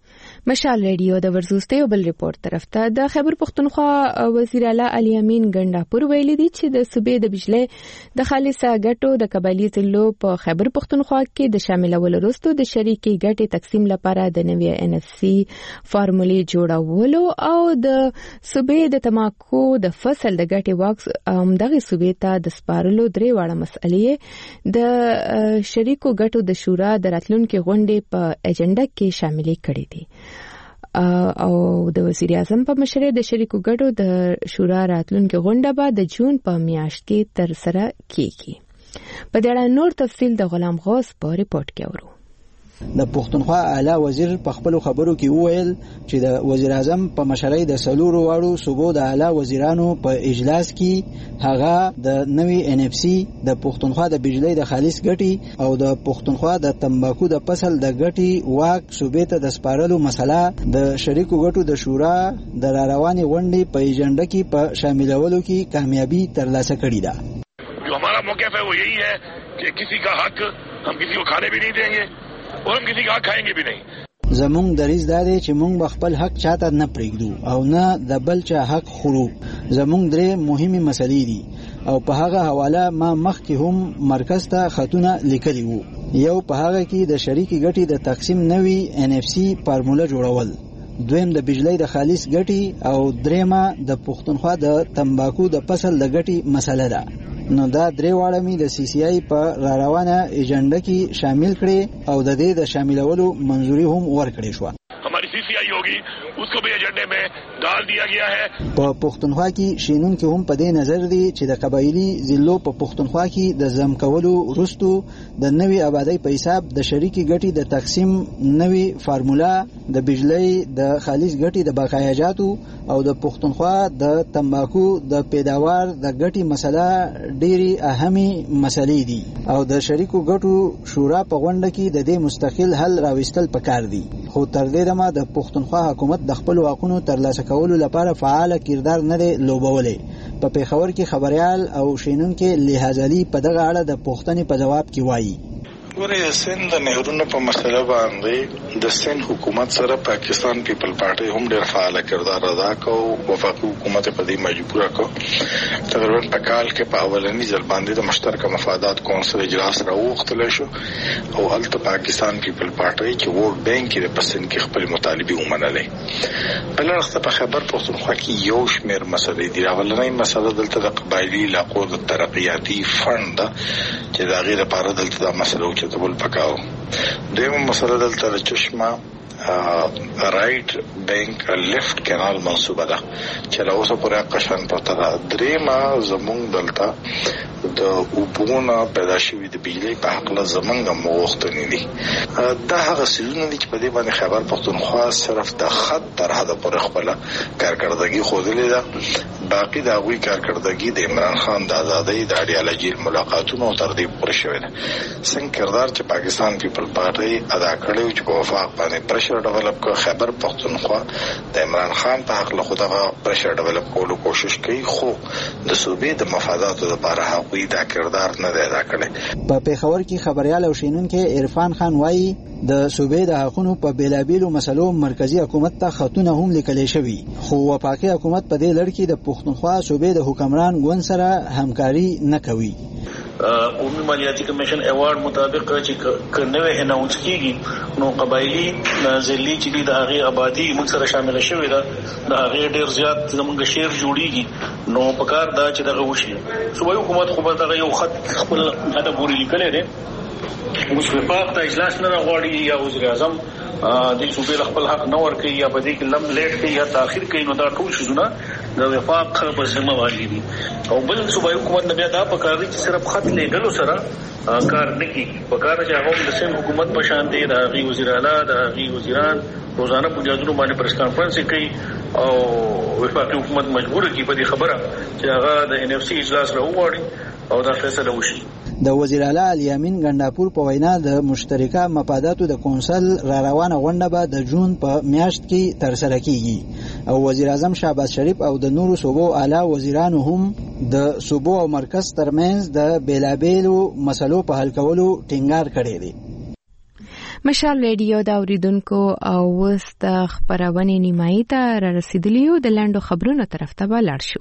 مشال ریډیو د ورزوستي او بل ریپورت طرف ته د خیبر پختونخوا وزیر اعلی علي امین ګنداپور ویلي دي چې د صوبې د بجلی د خالصه ګټو د قبایلی ضلعو په خیبر پختونخوا کې د شاملولو وروسته د شریکي ګټې تقسیم لپاره د نوې ان اف سي فارمولې جوړولو او د صوبې د تماکو د فصل د ګټې واکس دغه صوبې ته د سپارلو درې واړه مسئلې د شریکو ګټو د شورا د راتلونکو غونډې په اجنډا کې شاملې کړې دي او د وزیر اعظم په مشرۍ د شریکو ګټو د شورا راتلونکو غونډه به د جون په میاشت کې تر سره کیږي. په دې اړه نور تفصیل د غلام غوث په ریپورت کې اورو. د پښتونخوا اعلی وزیر په خپل خبرو کې وویل چې د وزیر اعظم په مشرۍ د سلورو واړو صوبو د اعلی وزیرانو په اجلاس کې هغه د نوې ان اف سي د پښتونخوا د بجلی د خالص ګټي او د پښتونخوا د تمباکو د فصل د ګټي واک صوبې ته د سپارلو مسله د شریکو ګټو د شورا د رواني غونډې په ایجنډا کې په شاملولو کې کامیابی ترلاسه کړې ده. جو हमारा موقف है वो यही है कि किसी का हक हम किसी को खाने भी नहीं देंगे اور هم کسی کا حق کھائیں گے بھی نہیں. زمونږ دریځ دا دی چې مونږ به خپل حق چاته نه پرېږدو او نه د بل چا حق خورو. زمونږ درې مهمه مسلې دي او په هغه حواله ما مخکې هم مرکز ته خطونه لیکلي وو. یو په هغه کې د شریکي ګټې د تقسیم نوې ان اف سي فارموله جوړول، دویم د بجلی د خالص ګټي او دریمه د پښتونخوا د تمباکو د فصل د ګټي مسله ده. نو دا درې واړه می د سی سی آی په را روانه ایجنډا کې شامل کړي او د دې د شاملولو منځوري هم ورکړې شو. हमारी सीसीआई होगी उसको भी एजेंडे में डाल दिया गया है. په پښتونخوا کې شینون کې هم په دې نظر دي چې د قبایلی ضلعو په پښتونخوا کې د زم کولو وروسته د نوې آبادی په حساب د شریکي ګټي د تقسیم نوې فارمولا د بجلی د خالص ګټي د بقایاجاتو او د پښتونخوا د تمباکو د پیداوار د ګټي مسله ډېری اهمي مسلې دي او د شریکو ګټو شورا په غونډه کې د دې مستقل حل راوستل پکار دي. خو تر دې دمه د پښتونخوا حکومت د خپل واکونو ترلاسه کولو لپاره فعال کردار نه دی لوبولې. په پیښور کې خبريال او شینون کې لحاظالي په دغه اړه د پوښتنې په جواب کې وایي. ګوره سند د نهرونو په مسله باندې د سند حکومت سره پاکستان پیپل پارټي هم ډېر فعال کردار ادا کو. وفاقي حکومت په دې مجبور کو. تقریبا په کال کې په اولنی ځل باندې د مشترک مفادات کونسل اجلاس راوغتل شو او هلته پاکستان پیپل پارټي چې ووټ بانک کې د پسند کې خپل مطالبه ومنلې. بل وخت په خبر پښتونخوا کې یو شمېر مسلې دي. اولنۍ مسله دلته د قبایلی علاقو د ترقیاتي فند چې دا غیر لپاره دلته د مسلو چې تبول پکاو. دیمه مسله دلته د چشمه رائټ بانک لیفت کانال منصوبه ده چې لا اوسه پورې قشن پته ده. دریمه زمونږ دلته د وبونه پیدا شوی د بجلی په حق له زمونږ موختنی دي. دا هغه سيزونه دي چې په دې باندې خبر پښتونخوا صرف د خط تر حد پورې خپل کارکړدګي خوذلې ده. باقي دا غوي کارکړدګي د عمران خان د آزادۍ د اړیالجیل ملاقاتونو تر دې پورې شوی ده. څنګه کردار چې پاکستان پیپل پارټي ادا کړو چې په وفاق باندې پرشر ډیولپ کو. خیبر پختونخوا د عمران خان په حق له خدغه پرشر ډیولپ کولو کوشش کوي خو د صوبې د مفاداتو لپاره هغوی دا کردار نه دی ادا کړی. په پیښور کې خبريال او شینون کې عرفان خان وایي د صوبې د حقوقو په بیلابیلو مسلو مرکزی حکومت ته خطونه هم لیکل شوی خو وفاقي حکومت په دې لړ کې د پښتونخوا صوبې د حکمران ګوند سره همکاري نه کوي. قومي مالیاتي کمیشن ایوارډ مطابق چې کنوې اناونس کیږي نو قبایلی ضلعي چې د هغه آبادی موږ سره شامل شوی دا د هغه ډیر زیات زمونږ شیر جوړیږي نو پکار دا چې دغه وشي. صوبایي حکومت خو به دغه یو خط خپل هدا پوری لیکل دي. اوس وفاق ته اجلاس نه غواړي یا وزیر اعظم د صوبې خپل حق نه ورکوي یا په دې کې لم لیټ کوي یا تاخير کوي نو دا ټول شونه د وفاق په ذمہ واري دي. او بل صوبایي حکومت نه بیا دا پکار دي چې صرف خط لګلو سره کار نه کوي. پکار چې هغه د سن حکومت په شان دي د غي وزیر اعلی د غي وزیران روزانه بنیادونو باندې پریس کانفرنس کوي او وفاقي حکومت مجبور کی په دې خبره چې هغه د ان اف سی اجلاس راوړي او دا فیصله وشي. د وزیر اعلی علي امین ګنداپور په وینا د مشترکه مفاداتو د کونسل را روانه غونډه به د جون په میاشت کې تر سره کیږي او وزیر اعظم شهباز شریف او د نورو صوبو اعلی وزیرانو هم د صوبو او مرکز ترمنځ د بیلابیلو مسلو په حل کولو ټینګار کړی دی. مشال ریډیو د اوریدونکو او وست خبرونه نیمایي ته را رسیدلیو د لاندو خبرونو طرف ته ولاړ شو.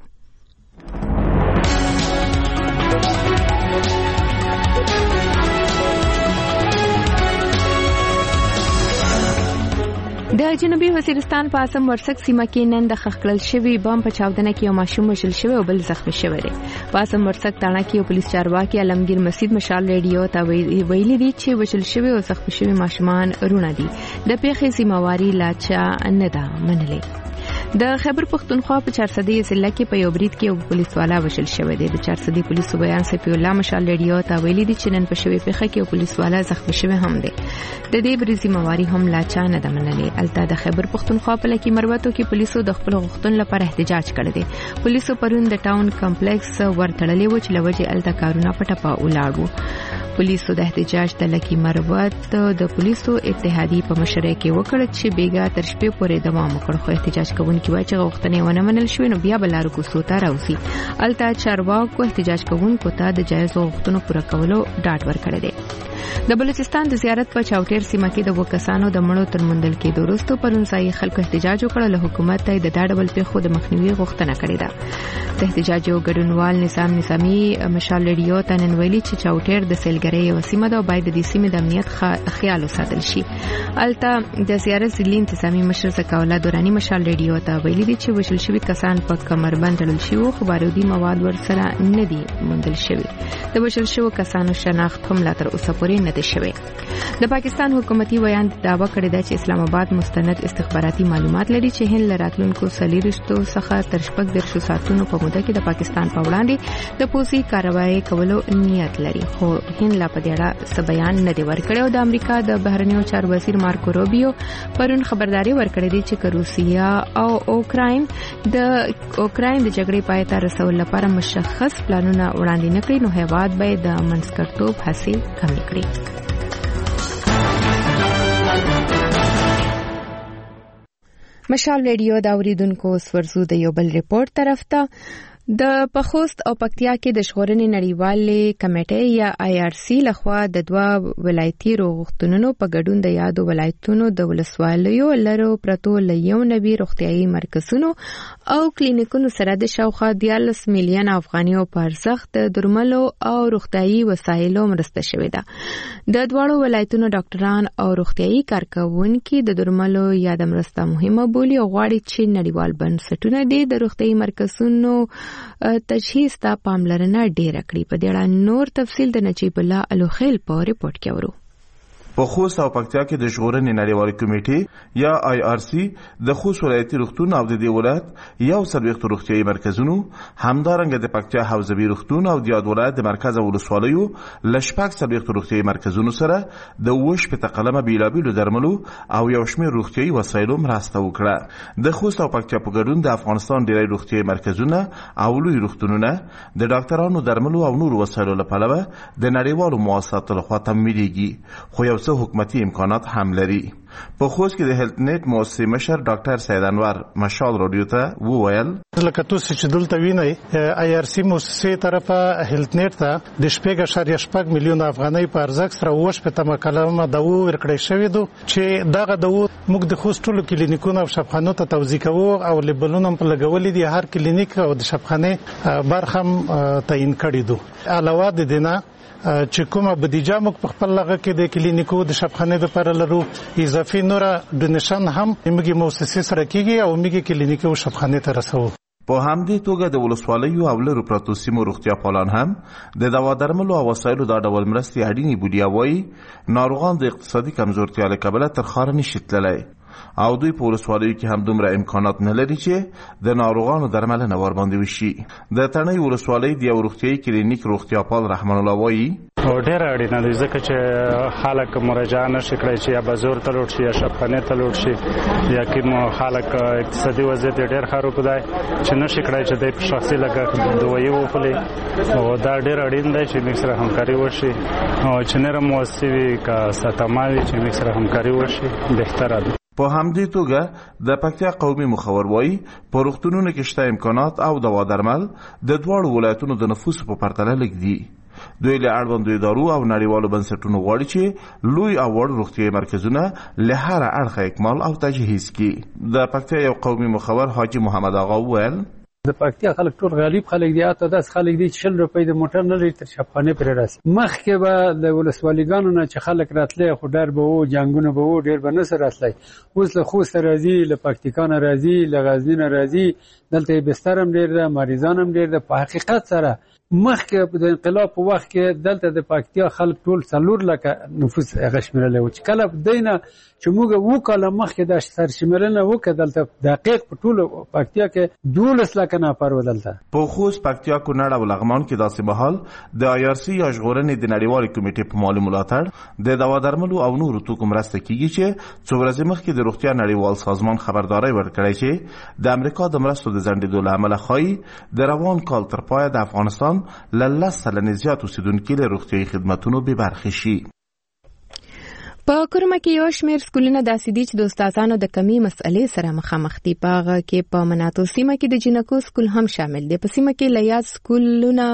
د جنوبي وزیرستان په اسم ورسک سیمه کې نن د خخکړل شوی بم په چاودنه کې یو ماشوم وژل شوی او بل زخمی شوی دی. په اسم ورسک تاڼه کې یو پولیس چارواکي علمگیر مسجد مشال ریډیو ته ویلي دي چې وژل شوی او زخمی شوی ماشومان رونه دي. د پیښې ذمہواری لاچا نه ده منلې. د خیبر پختونخوا په چارسدي ضلع کې په یو برید کې یو پولیس والا وژل شوی دی. د چارسدي پولیسو بیان سپی الله مشال ریډیو ته ویلي دي چې نن په شوی پیښه کې یو پولیس والا زخمی شوی هم دی. د دې برید ذمہواری هم لاچا نه ده منلې. الته د خیبر پختونخوا په لکه مروتو کې پولیسو د خپل غوښتنو لپاره احتجاج کړی دی. پولیسو پرون د ټاون کمپلیکس ورتړلې و چې لوجه الته کارونه پټه ولاړ وو. پولیسو د احتجاج د لکه مروت د پولیسو اتحادیې په مشرۍ کې وکړ چې بیګا تر شپې پورې دوام وکړ، خو احتجاج کوونکي وایي چې غوښتنې ونه منل شوې نو بیا بلارو کوڅو ته راوځي. الته چارواکو احتجاج کوونکو ته د جایز غوښتنو پوره کولو ډاډ ورکړی دی. د بلوچستان د زیارت په چاوټیر سیمه کې د وکسانو د مړو تر موندل کېدو وروسته پرون ځای خلکو احتجاج وکړ. له حکومت ته د دا ډول پیښو د مخنیوي غوښتنه کړې ده. د احتجاج یو ګډونوال نظام نظامی مشال ریډیو ته نن ویلي چې چاوټیر د سیلګرۍ یو سیمه ده او باید د دې سیمې د امنیت خیال وساتل شي. الته د زیارت ضلعي انتظامی مشر زکاوله دورانی مشال ریډیو ته ویلي دي چې وژل شوي کسان په کمربند تړل شوي خو بارودي مواد ورسره نه دي موندل شوي. د وژل شوو کسانو شناخت هم لا تر اوسه پورې نه دی شوی. د پاکستان حکومتي ویان دعوا کړې ده چې اسلام آباد مستند استخباراتي معلومات لري چې هند لراتلونکو سلیریشتو څخه تر شپږ درشو ساعتونو په موده کې د پاکستان په وړاندې د پوځي کاروایی کولو نیت لري، خو هند لا په دې اړه څه بیان نه دی ورکړی. او د امریکا د بهرنیو چارو وزیر مارکو روبیو پرون خبرداري ورکړې ده چې روسیا او اوکراین د اوکراین د جګړې پای ته رسول لپاره مشخص پلانونه وړاندې نه کړي نو هیواد به د منځګړیتوب هڅې کمې کړي. مشال ریډیو دا اوریدونکو سورزو د یو بل ریپورت طرف ته. د پخوست او پکتیا کې د ژغورنې نړیوالې کمیټې یا آی آر سی لخوا د دوه ولایتي روغتونونو په ګډون د یادو ولایتونو د ولسوالیو لرو پرتو لیو نوي روغتیايي مرکزونو او کلینیکونو سره د شاوخوا دیارلس میلیون افغانیو په ارزښت د درملو او روغتیايي وسایلو مرسته شوې ده. د دواړو ولایتونو ډاکټران او روغتیايي کارکوونکي د درملو یا د مرسته مهمه بولي او غواړي چې نړیوال بنسټونه د روغتیايي مرکزونو تجهیز ته پاملرنه ډیره کړي. په دې اړه نور تفصیل د نجیب الله الوخیل په ریپورت کې اورو. په خوست او پکتیا کې د ژغورنې نړیوالې کمیټې یا آی آر سی د خوست ولایتي روغتون او د دې ولایت یو څلوېښت روغتیايي مرکزونو همدارنګه د پکتیا حوزوي روغتون او د یاد ولایت د مرکز او ولسوالیو له شپږ څلوېښت روغتیايي مرکزونو سره د اووه شپېته قلمه بېلابېلو درملو او یو شمېر روغتیايي وسایلو مرسته وکړه. د خوست او پکتیا په ګډون د افغانستان ډېری روغتیايي مرکزونه او لوی روغتونونه د ډاکټرانو درملو او نورو وسایلو له پلوه د نړیوالو مؤسساتو لخوا تمویلېږي، خو یو څه حکومتي امکانات هم لري. په خوست کې د هیلت نیټ مؤسسې مشر ډاکټر سید انور مشال رادیو ته وویل لکه تاسو چې دلته وینئ آی آر سی مؤسسې طرفه هیلت نیټ ته د شپږ اعشاریه شپږ میلیون افغانۍ په ارزښت سره اووه شپېته کلمه دوا ورکړی شوې ده چې دغه دوا موږ د خوست ټولو کلینیکونو او شفاخانو ته توزیع کوو او لیبلونه هم په لګولي دي. هر کلینیک او د شفاخانې برخه هم تعیین کړي دي. علاوه د دې نه چې کومه بودیجه موږ په خپل لغه کې د کلینیکو د شفاخانې لپاره لرو، اضافي نور ډونیشن هم موږ مؤسسې سره کیږي او موږ کلینیکو او شفاخانې ته رسوو. په همدې توګه د ولسوالیو او لرو پرتو سیمو روغتیا پالان هم د دوا درملو او وسایلو دا ډول مرستې اړینې بولي او وایي ناروغان د اقتصادي کمزورتیا له کبله تر ښاره نشي تللی او دوی په ولسوالیو کې هم دومره امکانات نه لري چې د ناروغانو درملنه ورباندې وشي. د تڼۍ ولسوالۍ د یو روغتیايي کلینیک روغتیاپال رحمان الله وایي ډېره اړینه ده ځکه چې خلک مراجعه نشي کړی چې یا بازار ته لاړ شي یا شفاخانې ته لاړ شي یا کوم خلک اقتصادي وضعیت ډېر خراب دی چې نشي کړی چې د شخصي لګښت دوایي وخوري او دا ډېر اړین دی چې موږ سره همکاري وشي او چې نره مؤسسې وي که ساتما وي چې موږ سره همکاري وشي بهتره ده. په همدې توګه د پکتیا قومي مخور وایي په روغتونونو کې شته امکانات او دوا درمل د دواړو ولایتونو د نفوسو په پرتله لږ دي. دوی له اړوندو ادارو او نړیوالو بنسټونو غواړي چې لوی او وړ روغتیايي مرکزونه له هر اړخه اکمال او تجهیز کړي. د پکتیا یو قومي مخور حاجي محمد آغا وویل د پکتیا خلک ټول غریب خلک دي، اته داس خلک دي چې شل روپۍ د موټر نه لري تر شپخانه پرې راسي. مخکې به د ولسوالیګانو نه چې خلک راتلي خو ډېر به وو، جنګونه به وو، ډېر به نه سره راتلی. اوس له خوست راځي، له پکتیکا نه راځي، له غزني نه راځي، دلته بستر هم ډېر ده، مریضان هم ډېر ده. په حقیقت سره مخکې د انقلاب په وخت کې دلته د پکتیا خلک ټول څلور لکه نفوس هغه شمیرلی و، چې کله دینه چې موږ اووه کاله مخکې دا سرشمېرنه وکړه دلته دقیق په ټولو پکتیا کې دولس لکه نفر و. دلته په خوست، پکتیا، کونړ او لغمان کې داسې مهال د آی آر سی یا ژغورنې د نړیوالې کمیټې په مالي ملاتړ د دوا درملو او نورو توکو مرسته کیږي چې څو ورځې مخکې د روغتیا نړیوال سازمان خبرداری ورکړی چې د امریکا د مرستو د ځنډېدو له امله ښایي د روان کال تر پایه د افغانستان له لس سلنې زیات اوسېدونکي له روغتیايي خدمتونو بې برخې شي. په کورما کې یو شمېر سکولونه داسې دي چې د استادانو د کمی مسئلې سره مخامخ دي. په هغه کې په مناطق سیمه کې د جنکو سکول هم شامل دی. په سیمه کې له یاد سکولونه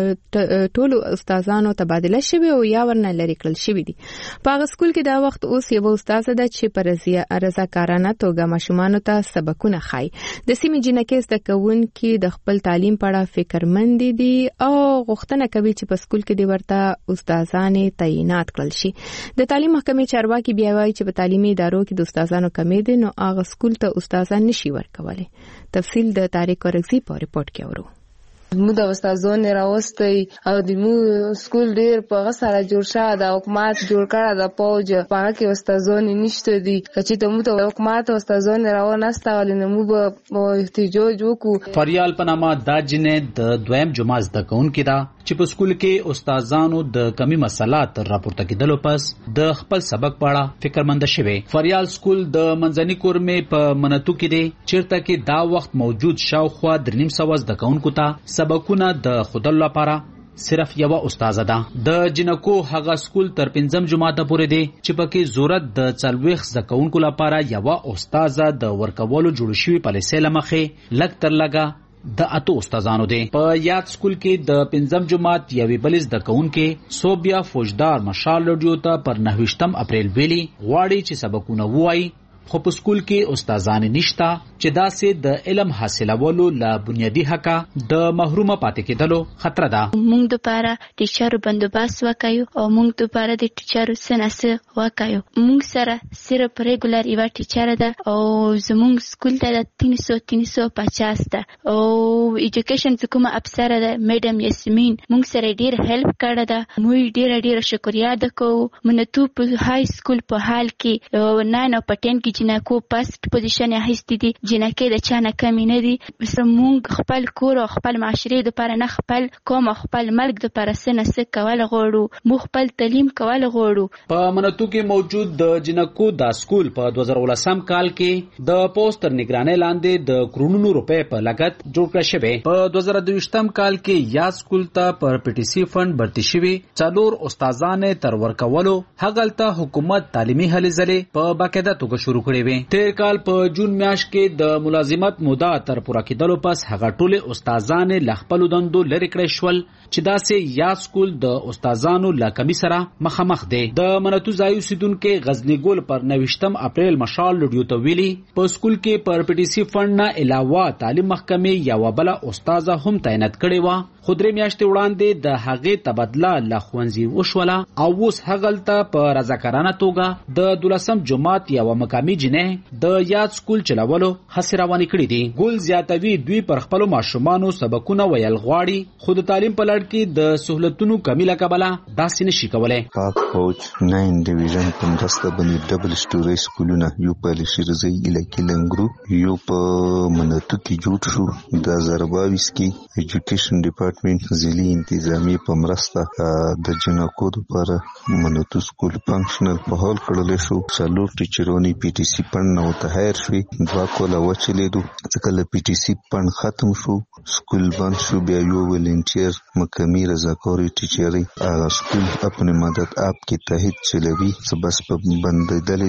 ټولو استادانو تبادله شوي او یا ورنه لرې کړل شوي دي. په هغه سکول کې دا وخت اوس یو استاد ده چې په رضاکارانه توګه ماشومانو ته سبقونه ښایي. د سیمې جنکې زده کوونکي د خپل تعلیم په اړه فکرمند دي او غوښتنه کوي چې په سکول کې د ورته استادانې تعینات کړل شي. د تعلیم محکمې چارواکي بیا وایي چې په تعلیمي ادارو کې د استادانو کمی دي، نو هغه سکول ته استادان نشي ورکولی. تفصیل د طارق اورکزي په ریپورت کې اورو. مو د استادانو راوستي او د مو سکول ډیر په غسره جوړ شوی د حکومت جوړ کړه د پوج په هغه کې استادانو نشته دي چې ته مو ته حکومت استادانو راونستول نو مو به احتجاج وکړو. فریال پنامه دا جنې د دویم جمعه زده کوونکې ده چې په سکول کې استادانو د کمی مسلات تر راپورته کېدلو پس د خپل سبق په اړه فکرمند شوي. فریال سکول د منځني کورمې په منتو کې دی چیرته کې دا وخت موجود شاوخوا درې نیم سوه زده کوونکو ته سبقونه د خودلو لپاره صرف یو استاد ده. د جنکو هغه سکول تر پنځم جماعت پورې دی چې پکې ضرورت د څلوېښت زده کوونکو لپاره یو استاد د ورکولو جوړ شوي پالیسۍ له مخې لږ تر لږه د اتو استادانو دی. په یاد سکول کې د پنځم جماعت یوې بلې زده کوونکې صوبیا فوجدار مشال رادیو ته پر نهویشتم اپریل ویلي غواړي چې سبقونه ووایي، خو په سکول کې استادان نشته چې داسې د علم حاصلولو له بنیادی حقه د محرومه پاتې کېدلو خطر ده. موږ دپاره ټیچرو بندوبست وکړو او موږ دپاره د ټیچرو څه نه څه وکړو. موږ سره صرف ریګولر یوه ټیچره ده او زموږ سکول ته د تین سو تین سو پچاس ده او ایجوکیشن چې کومه افسره ده میډم یاسمین موږ سره ډېر هیلپ کړی ده. موږ ډېره ډېره شکریه ادا کوو. منتو په های سکول په حال کې ناین او په ټین کې جنکو پاسټ پوزیشن اخیستی دي. جنکې د چا نه کمی نه دي. موږ خپل کور او خپل معاشرې دپاره نه خپل قوم او خپل ملک دپاره څه نه څه کول غواړو. موږ خپل تعلیم کول غواړو. په منتو کې موجود د جنکو دا سکول په دوه زره ولسم کال کې د پوسټ تر نگرانۍ لاندې د کرونو روپۍ په لګښت جوړ کړی شوی. په دوه زره دویشتم کال کې یا سکول ته پر پی ټي سي فند برتي شوي څلور استادانې تر ورکولو هغلته حکومت تعلیمي هلې ځلې په باقاعده توګه شروع کړې وې. تیر کال په جون میاشت کې د ملازمت موده تر پوره کېدلو پس هغه ټولې استادانې له خپلو دندو لرې کړی شول چې داسې یا سکول د استادانو له کمی سره مخامخ دی. د منتو ځای اوسېدونکي غزني ګل پر نویشتم اپریل مشال رادیو ته ویلي په سکول کې پر پی ټي سي فند نه علاوه تعلیم محکمې یوه بله استاده هم تعینات کړې وه، خو درې میاشتې وړاندې د هغې تبادله له ښوونځي وشوله او اوس هغلته په رضاکارانه توګه د دولسم جماعت یوه مقامي جنۍ د یاد سکول چلولو هڅې روانې کړې دي. ګل زیاتوي دوی پر خپلو ماشومانو سبقونه ویل غواړي، خو د تعلیم په لړ کې د سهولتونو کمی له کبله داسې نشي کولی. پاک فوج ناین ډیویژن په مرسته باندې ډبل سټوري سکولونه یو په الشیرزی علاقې لنګرو یو په منتو کې جوړ شو. د زر باویس کې ایجوکیشن ډپارټمنټ ضلعي انتظامیې په مرسته د جنکو دپاره منتو سکول فنکشنل په حال کړلی شو. څلور ټیچرانې پی ټي سي فنډ نه ورته هیر شوې، دوه کاله وچلېدو. ځکه له پی ټي سي فنډ ختم شو، سکول بند شو. بیا یو ولنټیر مقامي رضاکاري ټیچرۍ هغه سکول اپنې مدد آپ کې تحت چلوي، څه بس په بندېدلې ده.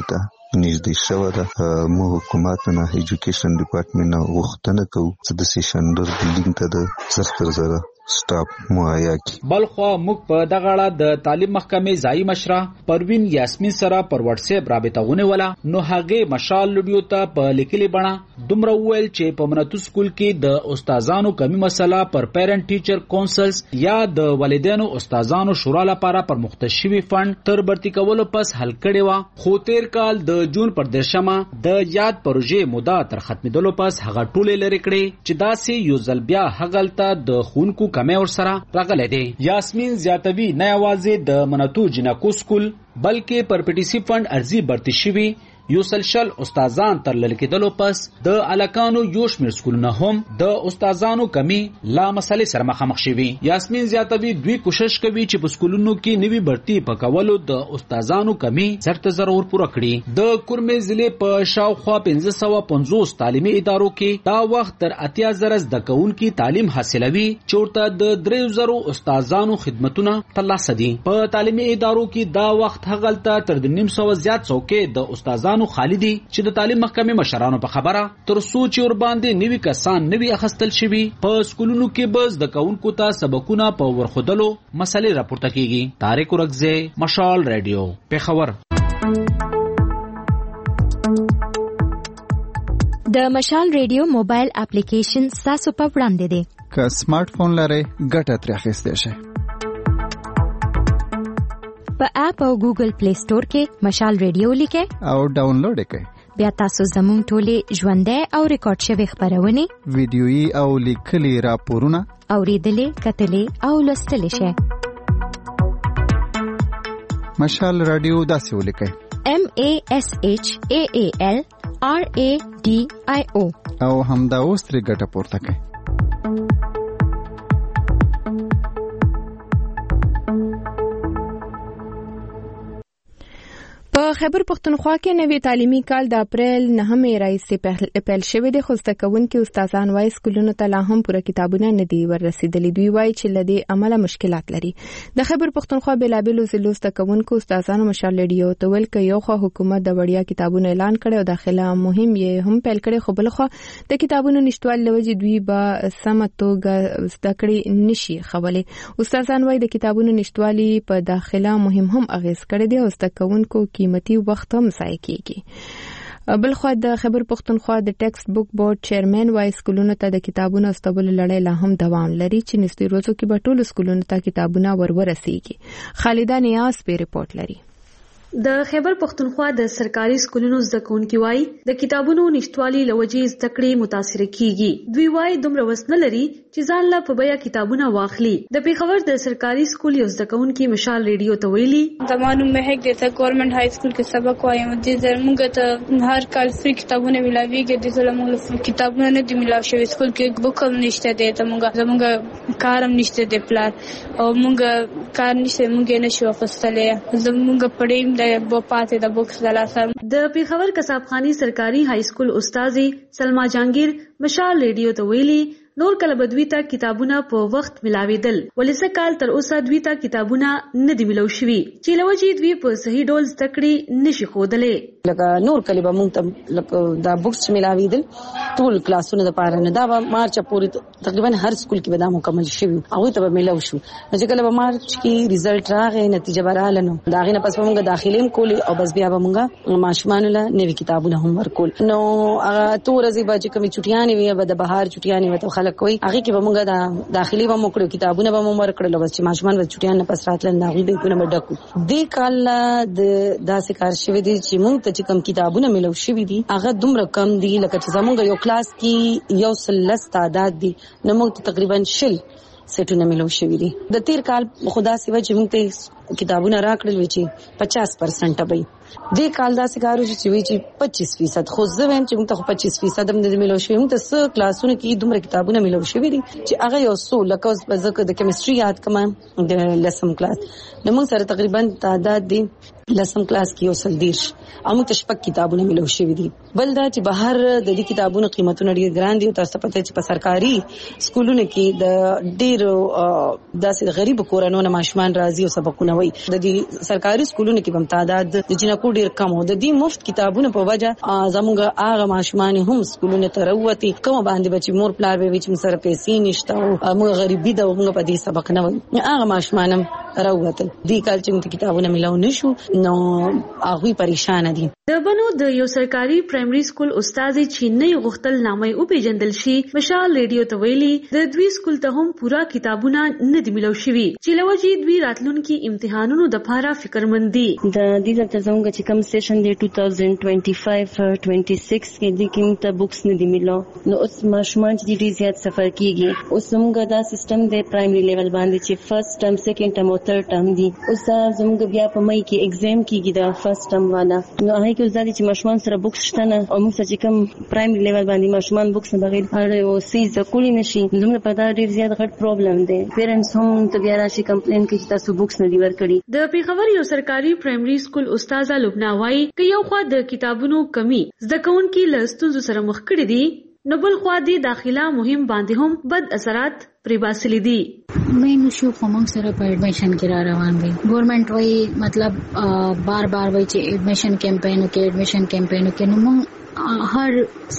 نږدې شوه ده. موږ حکومت نه ایجوکیشن ډپارټمنټ نه غوښتنه کوو چې د سیشنډر بلډینګ ته د زر تر زره سټاپ مهیا کړي. بلخوا موږ په دغه اړه د تعلیم محکمې ځایي مشره پروین یاسمین سره پر واتس اپ رابطه ونیوله، نو هغه مشال لډیو ته په لیکلي بڼه دومره وویل چې په منتو سکول کې د استادانو کمی مسله پر پیرنټ ټیچر کونسلز یا د والدینو استادانو شورا لپاره پر مختص شوي فند تر برتی کولو پس حل کړي و، خو تیر کال د جون پر دیرشمه د یاد پروژې موده تر ختمېدلو پس هغه ټولې لرې کړې چې داسې یو ځل بیا هغلته د ښوونکو کمی ورسره راغلی دی. یاسمین زیاتوي نه یوازې د منتو جنکو سکول بلکې پر پی ټي سي فند ارزي برتی شوي یو سلشل استادان تر لری کېدلو پس د الکانو یو شمېر سکولونه هم د استادانو کمی لا مسلې سره مخامخ شوي. یاسمین زیاتوي دوی کوشش کوي چې په سکولونو کې نوي برتی پکولو د استادانو کمی زرت ضرور پوره کړي. د کورمې ضلع په شاوخوا پنځه سوه پنځوس تعلیمي ادارو کې دا وخت تر اتیا زره زده کوونکي تعلیم حاصلوي چې ورته د دریو زرو استادانو خدمتونه ترلاسه دي. په تعلیمي ادارو کې دا وخت هغلته تر د نیم سوه زیات څوکۍ د استادانو خالی دي چې د تعلیم محکمې مشرانو په خبره تر څو چې ور باندې نوي کسان نوي اخستل شوي په سکولونو کې به زده کوونکو ته سبقونه په ورخودلو مسلې راپورته کیږي. طارق ورکزے، مشال ریډیو، پیښور. د مشال ریډیو موبایل اپلیکیشن تاسو په وړاندې دی. که سمارټ فون لرئ ګټه ترې اخیستی شئ. په اپ او ګوګل پلی سٹور کې مشال ریډیو لیکئ او ډاونلوډ کړئ. بیا تاسو زموږ ټولې ژوندۍ او ریکارډ شوي خبرونه، ویډیويي او لیکلي راپورونه اوریدلې، کتلې او لوستلې شئ. مشال ریډیو داسې ولیکئ: M A S H A A L R A D I O او همدا اوس ترې ګټه پورته کړئ. په خیبر پښتونخوا کې نوی تعلیمي کال د اپریل نهمې راهیسې پیل شوی دی، خو زده کوونکي استادان وايي سکولونو ته لا هم پوره کتابونه نه دي ورسېدلي. دوی وايي چې له دې امله مشکلات لري. د خیبر پښتونخوا بېلابېلو ضلعو زده کوونکو استادانو مشال ریډیو ته ویل که یو خوا حکومت د وړیا کتابونو اعلان کړی او داخله مهم یې هم پیل کړی، خو بل خوا د کتابونو نشتوالي له وجې دوی به سمه توګه زده کړې نشي کولی. استادان وايي د کتابونو نشتوالي په داخله مهم هم اغېز کړی دی او زده کوونکو قیمتي وخت هم ضایع کیږي. بلخوا د خیبر پښتونخوا د ټیکسټ بک بورډ چیرمن وايي سکولونو ته د کتابونو استولو لړۍ لا هم دوام لري چې نږدې ورځو کې به ټولو سکولونو ته کتابونه ور ورسیږي. خالده نیاز په ریپورت لري. د خیبر پښتونخوا د سرکاري سکولونو زده کوونکي وایي د کتابونو نشټوالي له وجې زده کړې متاثر کیږي. دوی وایي دومره وس نه لري چې ځان له په بیه کتابونه واخلي. د پیښور د سرکاري سکول یو زده کوونکي مشال ریډیو ته ویلي: زمانو مهک د ګورنمنت های سکول کې سبق وایم، د زموږ ته هر کال فری کتابونه ملاويږي، د زموږ کتابونه نه دي ملاو شوی، سکول کې بوک هم نشته دی، زموږ زموږ کار هم نشته دی پلان او موږ کار نشته، موږ نه شو اخیستلې، زموږ پړې د بو پاتې د بوکس دلاسم. د پیښور کسابخانی سرکاري های سکول استاد سلما جانگیر مشال ریډیو ته ویلي نور کله بدوی ته کتابونه په وخت ملاویدل، ولې کال تر اوسه دوی ته کتابونه نه دی ملو شوي چې لوجې دوی په صحیح ډول زده کړې نشي ښودلې. لکه نور کلی به مونږ ته لکه دا بوکس ملاویدل ټول کلاسونو د پاره نه، دا به مارچ پورې تقریبا هر سکول کې به دا مکمل شوي، هغه ته به ملو شو. چې کله به مارچ کې ریزلټ راغی نتیجه براله نو دا غینه پس مونږ داخلين کولې او بس بیا به مونږ ماشومان له نوي کتابونه هم ورکول. نو هغه تو ورځې به چې کومې چټیانې وي به د بهار چټیانې وته خلک کوي هغه کې به مونږ د داخلي به مو کړو کتابونه به مو ورکړل، بس چې ماشومان به چټیان نه پس راتل نه غوي به کو نه ډکو. دې کال د داسې کار شوی دی چې مونږ ته چې کم کتابونه ملو شوي دي هغه دومره کم دي لکه چې زمونږ یو کلاس کې یو سلس تعداد دي نو مونږ تقریبا شل سیټونه ملو شوي دي. د تیر کال خدا سیوا چې مونږ ته کتابونه راکړل وی چې پچاس پرسنټ به دې کال داسې کارو چې وی چې پچیس فیصد خو زه ویم چې موږ ته پچیس فیصد هم د ملو شوي، موږ ته څه کلاسونه کې دومره کتابونه ملو شوي دي چې هغه یو څو لکه اوس به زه د کیمستري یاد کوم د لسم کلاس نو موږ سره تقریبا تعداد دی لسم کلاس کې یو سل دیرش او موږ ته شپږ کتابونه ملو شوي دي. بل دا چې بهر د دې کتابونو قیمتونه ډېر ګران دي او تاسو پته چې په سرکاري سکولونو کې د ډېر داسې غریب کورونو نه ماشومان راځي او سبقونه وي د دې سرکاري سکولونو کې هم تعداد د جنکو ډیر کم و. د دې مفت کتابونو په وجه زموږ هغه ماشومان هم سکولونو ته راووتي کوم باندې بچي مور پلار به چې سره پیسې نشته او موږ غریبي د موږ په دې سبق نه وي هغه ماشومان هم راووتل. دې کال چې کتابونه ملاو نشو نو هغه پریشان دي. د بنو د یو سرکاري پرایمري سکول استاد چې نه غختل نامه او پیجندل شي مشال ریډیو ته ویلي د دوی سکول ته هم پورا کتابونه نه دی ملو شوی چې لوجي دوی راتلونکي امتحانونو د لپاره فکرمند دي. د دې ته زموږ چې کوم سیشن دی two thousand twenty-five twenty-six کې د کوم ته بوکس نه دی ملو نو اوس ماشومان چې ډیر زیات سفر کیږي اوس زموږ دا سیستم دی پرایمري لیول باندې چې فرست ټرم سیکنډ ټرم او تھرد ټرم دی. اوس زموږ بیا په مې کې ایگزام کیږي دا فرست ټرم والا نو هغه کې زادي چې ماشومان سره بوکس شته نه او موږ چې کوم پرایمري لیول باندې ماشومان بوکس نه بغیر هر او سیز کولی نشي زموږ په دا ډیر زیات غټ پرابلم دی. پیرنټس هم ته بیا راشي کمپلین کوي چې تاسو بوکس نه دی ورکړي. د پیښور یو سرکاري پرایمري سکول استاده لبنا وايي چې یو خوا د کتابونو کمی زده کوونکي له ستونزو سره مخ کړي دي نو بل خوا د داخله مهم باندې هم بد اثرات پری باسلی دي. مین شو کوم سره په ایڈمیشن کې را روان دي. ګورنمنت وایي مطلب بار بار وایي چې ایڈمیشن کمپاین کې ایڈمیشن کمپاین کې نو موږ هر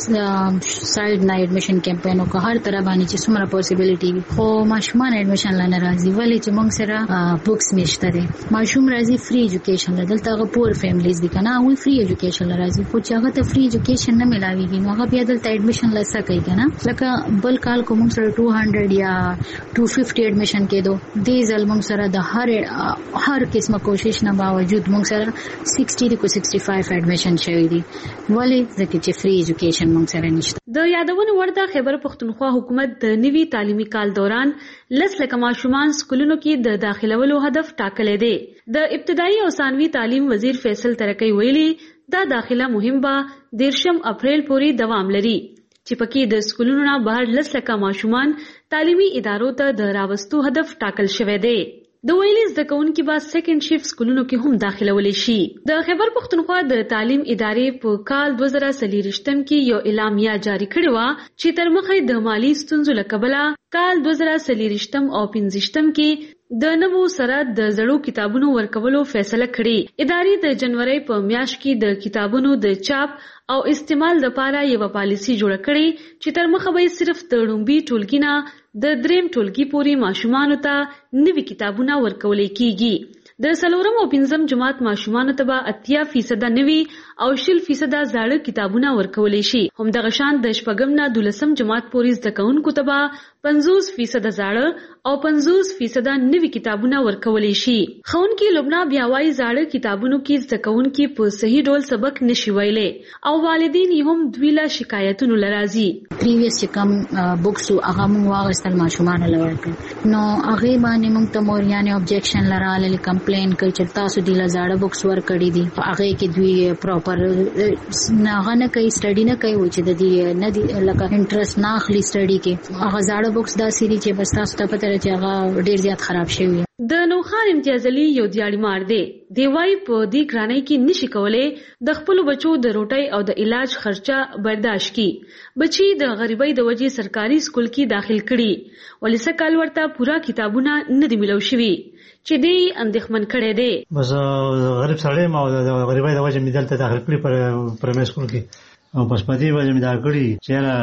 سایډ نه ایڈمیشن کمپاینو کو هر طرح باندې چې څومره پوسیبিলিټي خو ماشومان ایڈمیشن لنه راځي ولې چې موږ سره بوکس نشته دي. ماشوم راځي فری ایجوکیشن دلته هغه پور فیملیز دي کنه وی فری ایجوکیشن راځي خو چې هغه ته فری ایجوکیشن نه ملاويږي نو هغه بیا دلته ایڈمیشن لسه کوي کنه لکه بل کال کوم سره two hundred یا two fifty ایڈمیشن کېدو دې ځل موږ سره د هر هر قسمه کوشش نه باوجود موږ سره sixty to sixty-five ایڈمیشن شوی دي ولې چې فری ایجوکیشن موږ سره نشته. د یادونه ورته خیبر پختونخوا حکومت د نوي تعلیمي کال دوران لس لکه ماشومان سکولونو کې د داخلولو هدف ټاکلې دی. د ابتدایي او ثانوي تعلیم وزیر فیصل ترکی ویلي دا داخله مهم به دیرشم اپریل پورې دوام لري چې پکې د سکولونو نه بهر لس لکه ماشومان تعلیمي ادارو ته د راوستو هدف ټاکل شوی دی. د ویلیز د کونکي با سیکنډ شیفټ سکولونو کې هم داخله ولې شي. د خیبر پختونخوا د تعلیم ادارې په کال two thousand thirteen کې یو اعلامیه جاری کړې و چې تر مخه د مالی ستونزو لکبله کال two thousand thirteen او fifteen کې د نوو سره د زړو کتابونو ورکولو فیصله کړې. ادارې د جنوري په میاشت کې د کتابونو د چاپ او استعمال لپاره یو پالیسی جوړ کړې چې تر مخه به صرف د لومبي ټولګي نه د دریم ټولګي پورې ماشومان ته نوي کتابونه ورکول کیږي. د سلورم او پنځم جماعت ماشومان ته به اتیا فیصد نوي او شل فیصد زاړه کتابونه ورکول شي. هم د غشان د شپږم نه دولسم جماعت پورې زده کوونکو ته به پنځوس فیصد زاړه او پنځوس فیصد نوي کتابونه ورکول شي. خونکي لبنا بیا وايي زاړه کتابونو کې زده کوونکي په صحیح ډول سبق نشي ویلې او والدین یې هم دوی له شکایتونو لرازي. پریویس چې کوم بوکس او هغه موږ واغستل ماشومان لورکل نو هغه باندې موږ ته موریانه ابجیکشن لراله کمپلین کوي چې تاسو د لزاړه بوکس ورکړی دي هغه کې دوی پراپر نه نه کوي سټډي نه کوي چې د دې نه دی لکه انټرست نه اخلي سټډي کې هغه زاړه بوکس دا سری چې بس تاسو ته پته چې هغه ډیر زیات خراب شوی. د نوخان امتیاز علي یو دیاړي مار دی دی وايي په دې ګرانۍ کې نشي کولای د خپل بچو د روټۍ او د علاج خرچه برداشت کی. بچي د غریبۍ د وجې سرکاري سکول کې داخل کړي ولې سکهال ورته پورا کتابونه نه دی ملو شوی چې دی اندېښمن کړي دی. بس غریب سړی ما د غریبۍ د وجې مې دلته داخل کړي پر پرایمري سکول کې او پس په دې وجې مې دا کړي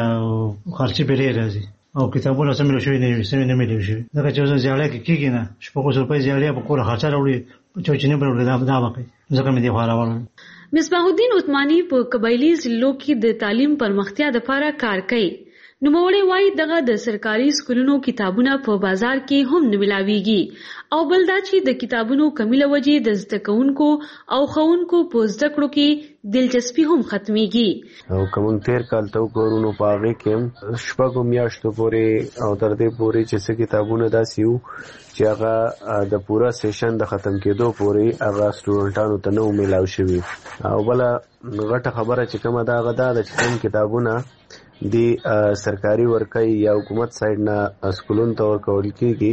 چې خرچې پرې راځي او کتابونه سم له شوی نه سم نه ملي شوی دا چې زیاړه کې کېږي نه شپږ روپۍ زیاړه په کور خرچه راوړي چې چې نه بل دا دا وکړي ځکه مې دی خو راوړل. مصباح الدین عثماني په قبایلی ضلعو کې د تعلیم پرمختیا لپاره کار کوي. نو موړې وایي دغه د سرکاري سکولونو کتابونه په بازار کې هم نه ملاويږي او بل دا چې د کتابونو کمی له وجې د زده کوونکو او ښوونکو په زده کړو کې دلچسپي هم ختميږي. او کوم تیر کال ته ورونو پاغه کې شپږ میاشتو پورې او تر دې پورې چې څه کتابونه داسي وو چې هغه د پورا سیشن د ختم کېدو پورې هغه سټوډنټانو ته نو ملاو شوی. او بل غټه خبره چې کومه دا غدا د چې کتابونه دی سرکاري ورکای یا حکومت سایډ نه سکولونو ته ورکول کیږي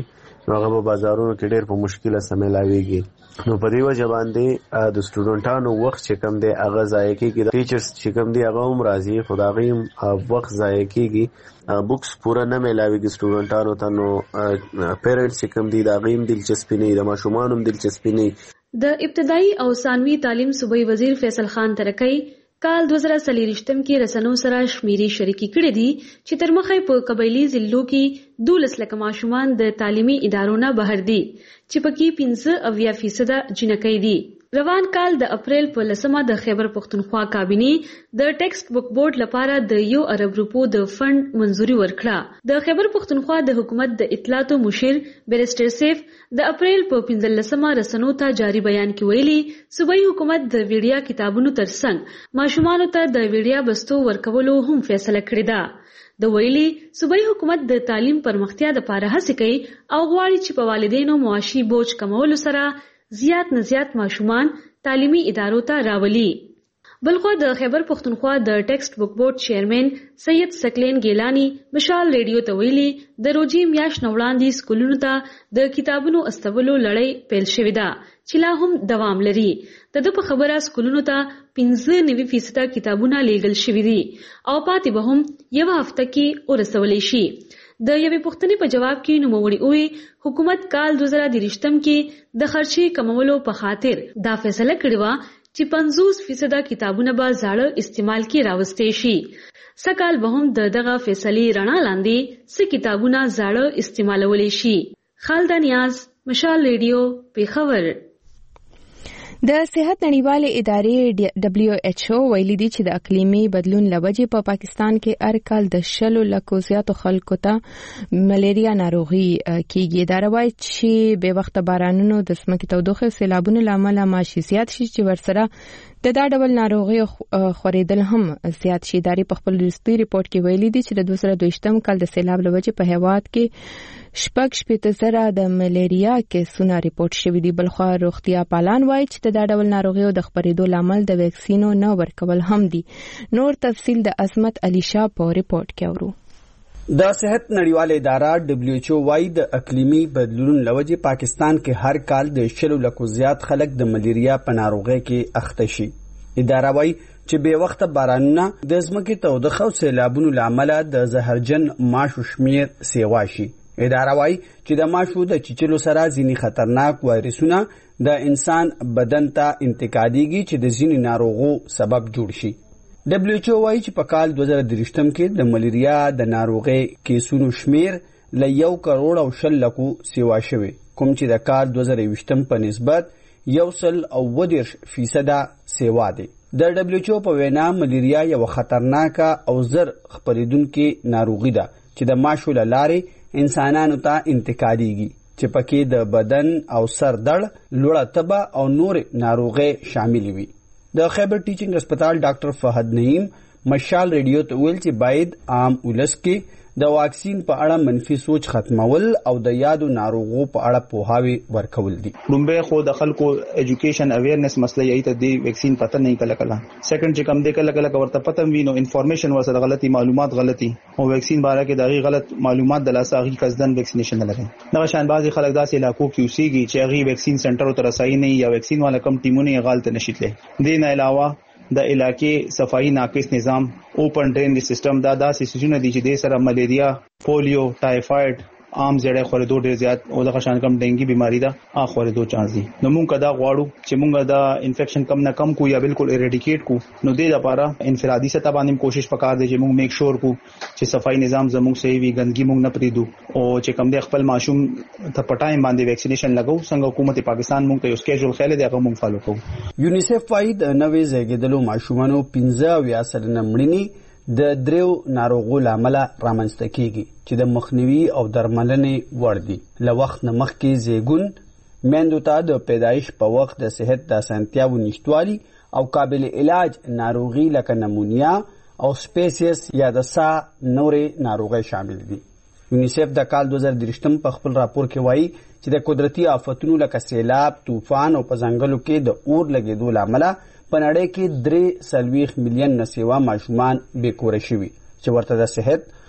هغه په بازارونو کې ډېر په مشکله سره ملاويږي. نو په دې وجه باندې د سټوډنټانو وخت چې کم دی هغه ضایع کېږي. ټیچرز چې کم دی هغه هم راځي خو د هغوی هم وخت ضایع کېږي. بکس پوره نه میلاویږي سټوډنټانو ته. نو پیرنټس چې کم دي د هغوی هم دلچسپي نه وي، د ماشومانو هم دلچسپي نه وي. د ابتدایي او ثانوي تعلیم صوبایي وزیر فیصل خان ترکی کال دوه زره څلوېښتم کې رسنیو سره شمیرې شریکې کړې دي چې تر مخه په قبایلي ضلعو کې دولس لکه ماشومان د تعلیمي ادارو نه بهر دي چې پکې پنځه اویا فیصده جنکۍ دي. روان کال د اپریل په لسمه د خیبر پختونخوا کابینې د ټیکسټ بک بورډ لپاره د یو ارب روپو د فند منزوري ورکړه. د خیبر پختونخوا د حکومت د اطلاعاتو مشیر بیرسټر سیف د اپریل په پنځلسمه رسنیو ته جاری بیان کې ویلي صوبایي حکومت د ویډیا کتابونو ترڅنګ ماشومانو ته د ویډیا بستو ورکولو هم فیصله کړې ده. د ویلي صوبایي حکومت د تعلیم پرمختیا لپاره هڅې کوي او غواړي چې په والدینو معاشي بوج کمولو سره زیات نه زیات ماشومان تعلیمي ادارو ته راولي. بلخو د خیبر پختونخوا د ټیکسټ بک بورډ چیرمن سید سکلین ګیلانی مشال ریډیو ته ویلي د روجي میاشت وړاندې سکولونو ته د کتابونو استولو لړۍ پیل شوې ده چې لا هم دوام لري. د د په خبره سکولونو ته پنځه نوي فیصده کتابونه لیږل شوي دي او پاتې به هم یو هفته کې ورسولی شي. د یوې پوښتنې په جواب کې نوموړي وویل حکومت کال دوه زره دېرشم کې د خرچې کمولو په خاطر دا فیصله کړې وه چې پنځوس فیصده کتابونه به زاړه استعمال کې راوستي شي. سږکال به هم د دغه فیصلې رڼا لاندې څه کتابونه زاړه استعمالولی شي. خالده نیاز، مشال ریډیو، پیښور. د صحت نړیوالې ادارې دبلیو ایچ او ویلي دي چې د اقلیمي بدلون له وجې په پاکستان کې هر کال د شلو لکو زیاتو خلکو ته ملیریا ناروغي کیږي. دا روایت چې بې وخته بارانونو د ځمکې تودوخې او سیلابونو له امله معاشي زیات شي چې ورسره د دا ډول ناروغي خورېدل هم زیات شي. ادارې په خپل وروستي ریپورټ کې ویلي دي چې د دوه زره دویشتم کال د سیلاب له وجې په هېواد کې شپږ شپېته زره د ملیریا کیسونه ریپورټ شوي دي. بلخوا روغتیا پالان وایي چې د دا ډول ناروغیو د خپرېدو لامل د ویکسینو نه ورکول هم دي. نور تفصیل د عظمت علي شاه په ریپورټ کې اورو. د صحت نړیواله اداره دبلیو ایچ او وايي د اقلیمي بدلون لوجې پاکستان کې هر کال د شلو لکو زیات خلک د ملیریا په ناروغۍ کې اخته شي. اداره وايي چې بې وخته بارانونه د ځمکې تودوخه او سیلابونو له امله د زهرجن ماشو شمیر سیوا شي. اداره وايي چې د ماشو د چیچلو سره ځینې خطرناک وایرسونه د انسان بدن ته انتقالېږي چې د ځینې ناروغو سبب جوړ شي. دبلیو ایچ او وايي چې په کال دوه زره دېرشم کې د ملیریا د ناروغۍ کیسونو شمیر له یو کروڑ او شل لکو سیوا شوی، کوم چې د کال دوه زره یوویشتم په نسبت یو سل او اووه دېرش فیصده سیوا دی. د دبلیو ایچ او په وینا ملیریا یو خطرناکه او زر خپرېدونکې ناروغي ده چې د ماشو له لارې انسانانو ته انتقالېږي چې پکې د بدن او سر درد، لوړه تبه او نور ناروغۍ شامل وي. د خیبر ټیچنګ هسپتال ډاکټر فهد نعیم مشال ریډیو ته ویل چې باید عام ولس کې د واکسین په اړه منفي سوچ ختمول او د یادو ناروغو په اړه پوهاوی ورکول دي. لومبه خو د خلکو ایجوکیشن اویرنس مسله یی ته دی ویکسین پته نه کله کله. سیکنډ چې کم دی کله کله ورته پته وینو انفارمیشن ورسره غلطي معلومات غلطي او ویکسین باره کې دغه غلط معلومات د لاساغي قصدن ویکسینیشن نه لګي. نو شان بعضی خلک داسې علاقو کې اوسېږي چې هغه ویکسین سنټر ته رسایي نه یا ویکسین والا کم ټیمونه غلط نشیتله. دین علاوه د علاقې صفائی ناقص نظام، اوپن ډرین سیستم دا داسې سيزونه دي چې د سره ملیریا، پولیو، ټایفاید، عام زړه خورېدو ډېر زیات او د خشان کم ډینګي بیماری دا ا خورېدو چانس دي. نو موږ دا غواړو چې موږ دا انفیکشن کم نه کم کو یا بالکل ایریډیکیټ کو. نو دې لپاره انفرادي سطح باندې کوشش وکړو چې موږ میک شور کو چې صفائی نظام زموږ صحیح وي، ګندګي موږ نه پریدو او چې کم د خپل ماشوم ته پټایم باندې ویکسینیشن لګو. څنګه حکومت پاکستان موږ ته یو سکیجول خېله دی هغه موږ فالو کوو. یونیسف وايي د نوې زیږیدلو ماشومانو پنځه اویا سلنه مړینې د دریو ناروغو لامل رامنځته کیږي چې د مخنیوي او درملنې وړ دي. له وخت نه مخکې زیږون میندو ته د پیدایش په وخت د صحت د اسانتیاوو نشتوالي او قابل علاج ناروغي لکه نمونیا او سپیسیس یا د سا نورې ناروغۍ شامل دي. یونیسف د کال دوه زره دېرشم په خپل راپور کې وایي چې د قدرتي آفتونو لکه سیلاب، طوفان او په ځنګلو کې د اور لګېدو لامل په نړۍ کې درې څلوېښت میلیون نه سیوا ماشومان بې کوره شوي چې ورته د صحت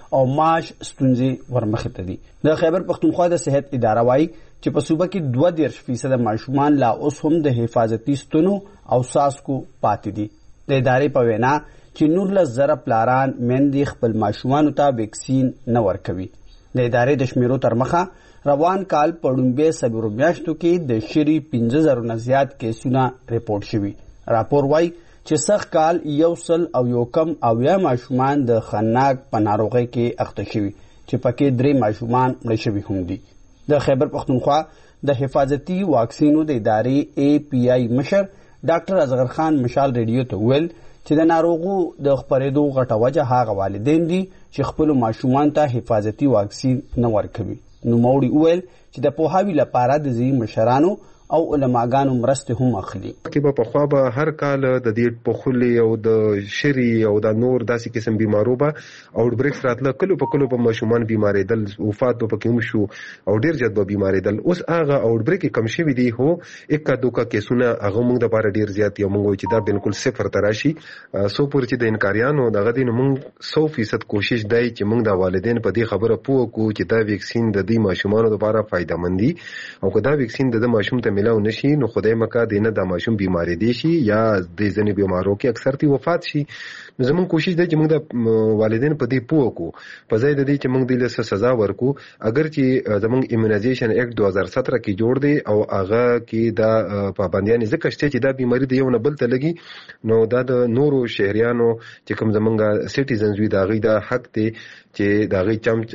او معاش ستونزې ورمخې ته دي. د خیبر پښتونخوا د صحت اداره وایي چې په صوبه کې دوه دېرش فیصده ماشومان لا اوس هم د حفاظتي ستونو او څاڅکو پاتې دي. د ادارې په وینا چې نورلس زره پلاران میندې خپل ماشومانو ته ویکسین نه ورکوي. د ادارې د شمیرو تر مخه روان کال په لومړیو څلورو میاشتو کې د شري پنځه زرو نه زیات کیسونه ریپورټ شوي. راپور وایي چې سږ کال یو سل او یو کم اویا ماشومان د خناق په ناروغۍ کې اخته شوي چې پکې درې ماشومان مړه شوي هم دي. د خیبر پښتونخوا د حفاظتي واکسینو د ادارې ای پی آی مشر ډاکټر اصغر خان مشال ریډیو ته ویل چې د ناروغو د خپرېدو غټه وجه هغه والدین دي چې خپلو ماشومان ته حفاظتي واکسین نه ورکوي. نوموړي وویل چې د پوهاوي لپاره د ځینې مشرانو او علماګانو مرستې هم اخلي. کې به پخوا به هر کال د دې پخولې او د شری او د نور داسې قسم بیمارو به اوټ بریکس راتله، کلو په کلو په ماشومان بیمارېدل، وفات به پکې هم شو او ډېر زیات به بیمارېدل. اوس هغه اوټ بریک کم شوي دي، هو اکا دوکا کیسونه هغه موږ دپاره ډېر زیات یو موږ وایو چې دا بالکل صفر ته راشي. څو پورې چې د انکاریانو دغه دی نو موږ سو فیصد کوشش دی چې موږ د والدین په دې خبره پوه کړو چې دا ویکسین د دې ماشومانو لپاره فایدهمند دي او که دا ویکسین د ماشوم ته ملاو نشي نو خدای مکه دینه د ماشوم بیماری دی شي یا د ځینې بیمارو کې اکثر تی وفات شي. نو زموږ کوشش دی چې موږ د والدین په دې پوه کو په ځای د دې چې موږ د له سزا ورکو. اگر چې زموږ ایمونایزیشن ایکټ دو هزار سترہ کې جوړ دی او هغه کې دا پابندیان ځکه شته چې دا بیماری د یو نه بل ته لګي نو دا د نورو شهریانو چې کوم زمونږ سټیزنز وي دا غي دا حق دی چې دا غي چم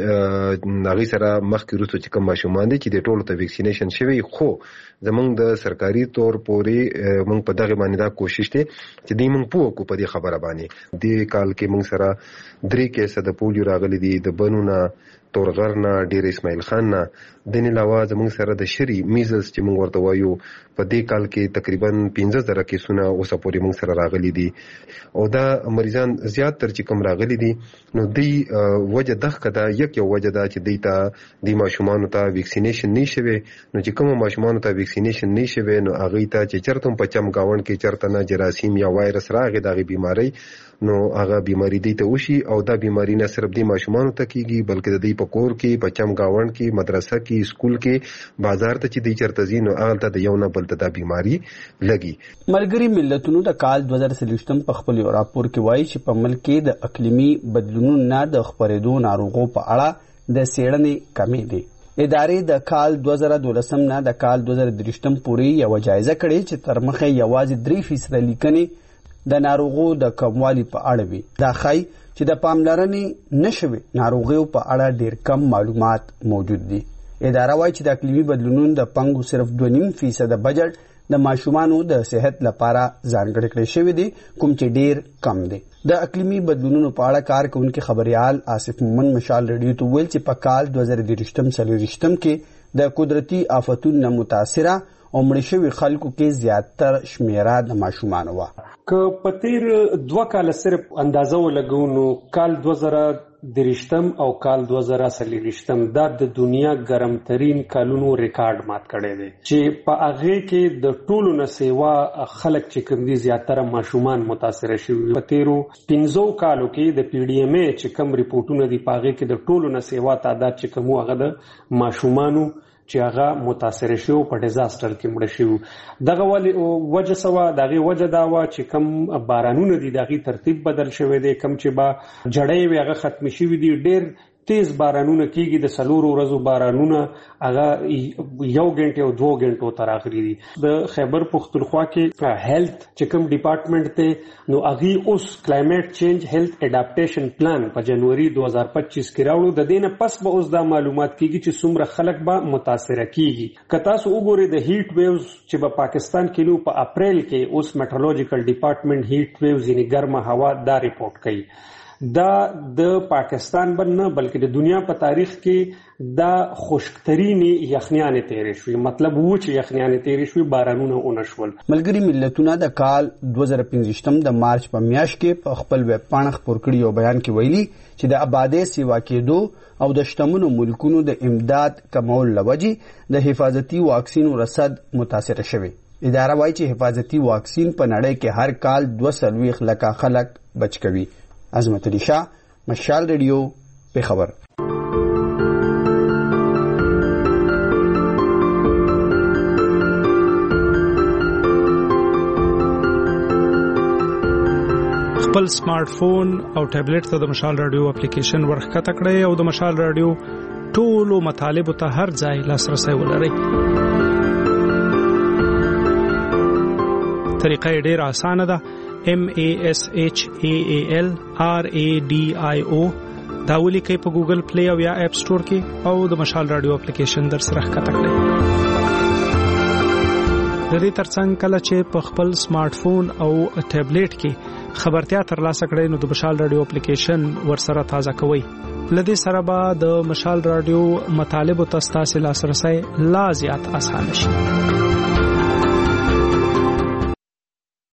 دا غي سره مخکې وروسته چې کوم ماشومان دي چې د ټولو ته ویکسینیشن شوی، خو زمونږ د سرکاري تور پورې موږ په دغه باندې دا کوشش دی چې دې موږ پوه کو په دې خبره باندې. دې کال کې موږ سره درې کیسه د پولیو راغلي دي، د بنونه، تورغر نه، ډیر اسماعیل خان نه. د نه علاوه زموږ سره د شری میزلز چې موږ ورته وایو په دې کال کې تقریبا پنځه زره کیسونه اوسه پورې موږ سره راغلي دي او دا مریضان زیات تر چې کوم راغلي دي نو دی وجه دغه دا یک یو وجه دا چې دی ته د ماشومان ته ویکسینیشن نشوي. نو چې کوم ماشومان ته ویکسینیشن نشوي نو هغه ته چې چرته په چم گاون کې چرته نه جراثیم یا وایرس راغی دغه بیماری نو هغه بیماری دی ته وشي او دا بیماری نه صرف د ماشومان ته کیږي بلکې د دې په کور کې، په چم گاون کې، مدرسه کې، سکول کې، بازار ته چې دی چرته ځي نو هغه ته د یو نه بل ته دا بیماری لګي. ملګری ملتونو د کال دوه زره څلوېښتم په خپل راپور کې وایي چې په ملک کې د اقلیمي بدلونونو نه د خپرېدو ناروغو په اړه د څېړنې کمی دی. ادارې د کال دوه زره دولسم نه د کال دوه زره دېرشتم پورې یوه جایزه کړې چې تر مخه یوازې درې فیصده لیکنې د ناروغو د کموالي په اړه وي. دا ښایي چې د پاملرنې نشوي ناروغیو په اړه ډېر کم معلومات موجود دي. اداره وایي چې د اقلیمي بدلونونو د پنګو صرف دوه نیم فیصده بجټ د ماشومانو د صحت لپاره ځانګړی کړی شوی دی، کوم چې ډېر کم دی. د اقلیمي بدلونونو په اړه کار کوونکي خبريال آصف مومن مشال ریډیو ته ویل چې په کال دوه زره دېرشتم څلوېښتم کې د قدرتي آفتونو نه متاثره او مړه شوي خلکو کې زیاتر شمیره د ماشومانو وه. که په تیر دوه کاله صرف اندازه ولګو نو کال دوه زره دېرشتم او کال دوه زره څلوېښتم دا د دنیا ګرمترین کالونو ریکارډ مات کړی دی چې په هغې کې د ټولو نه سیوا خلک چې کوم دي زیاتره ماشومان متاثره شوي. په تیرو پنځو کالو کې د پی ډي ایم ای چې کوم ریپورټونه دي په هغې کې د ټولو نه سیوا تعداد چې کوم و هغه د ماشومانو چې هغه متاثره شوي په ډیزاستر کې مړه شوي. دغه ولې وجه څه وه؟ د هغې وجه دا وه چې کوم بارانونه دي د هغې ترتیب بدل شوی دی، کوم چې به جړۍ وي هغه ختمې شوي دي. ډېر تیز بارانونه کیږي، د څلورو ورځو بارانونه هغه یو غنټه او دوه غنټو ته راغلي دي. د خیبر پښتونخوا کې هیلث چې کوم ډپارټمنټ ته نو هغه اوس کلایمیټ چینج هیلث اډاپټیشن پلان په جنوري دوه هزار پچیس کې راوړو. د دې نه پس به اوس دا معلومات کیږي چې څومره خلک به متاثره کیږي. که تاسو وګورئ د هیټ ویوز چې په پاکستان کې نو په اپریل کې اوس میټرولوژیکل ډپارټمنټ هیټ ویوز یعنی ګرمه هوا دا ریپورټ کوي. دا د پاکستان بل نه بلکې د دنیا په تاریخ کې دا خشکترینې یخنیانې تیرې شوې، مطلب و چې یخنیانې تیرې شوې، بارانونه ونه شول. ملګري ملتونه د کال دوه زره پنځویشتم د مارچ په میاشت کې په خپل ویب پاڼه خپور کړي یو بیان کې ویلي چې د آبادۍ سیوا کېدو او د شتمنو ملکونو د امداد کمول له وجې د حفاظتي واکسینو رصد متاثره شوی. اداره وایي چې حفاظتي واکسین په نړۍ کې هر کال دوه څلوېښت لکه خلک بچ کوي. عظمت علي شاه، مشال ریډیو، پیښور. خپل سمارټ فون او ټابلیټ ته د مشال رادیو اپلیکیشن ورخکته کړئ او د مشال رادیو ټولو مطالبه ته هر ځای لاسرسي ولرئ. طریقه ډیره اسانه ده. M A S H A A L R A D I O دا ولیکئ په ګوګل پلی او یا اپ سٹور کې او د مشال رادیو اپلیکیشن در سره ښکته کړئ. د دې ترڅنګ کله چې په خپل سمارټ فون او ټابلیټ کې خبرتیا ترلاسه کړئ نو د مشال رادیو اپلیکیشن ورسره تازه کوئ. لدې سره به د مشال رادیو مطالب او تاسو لاسرسي لا زیات اسانه شي.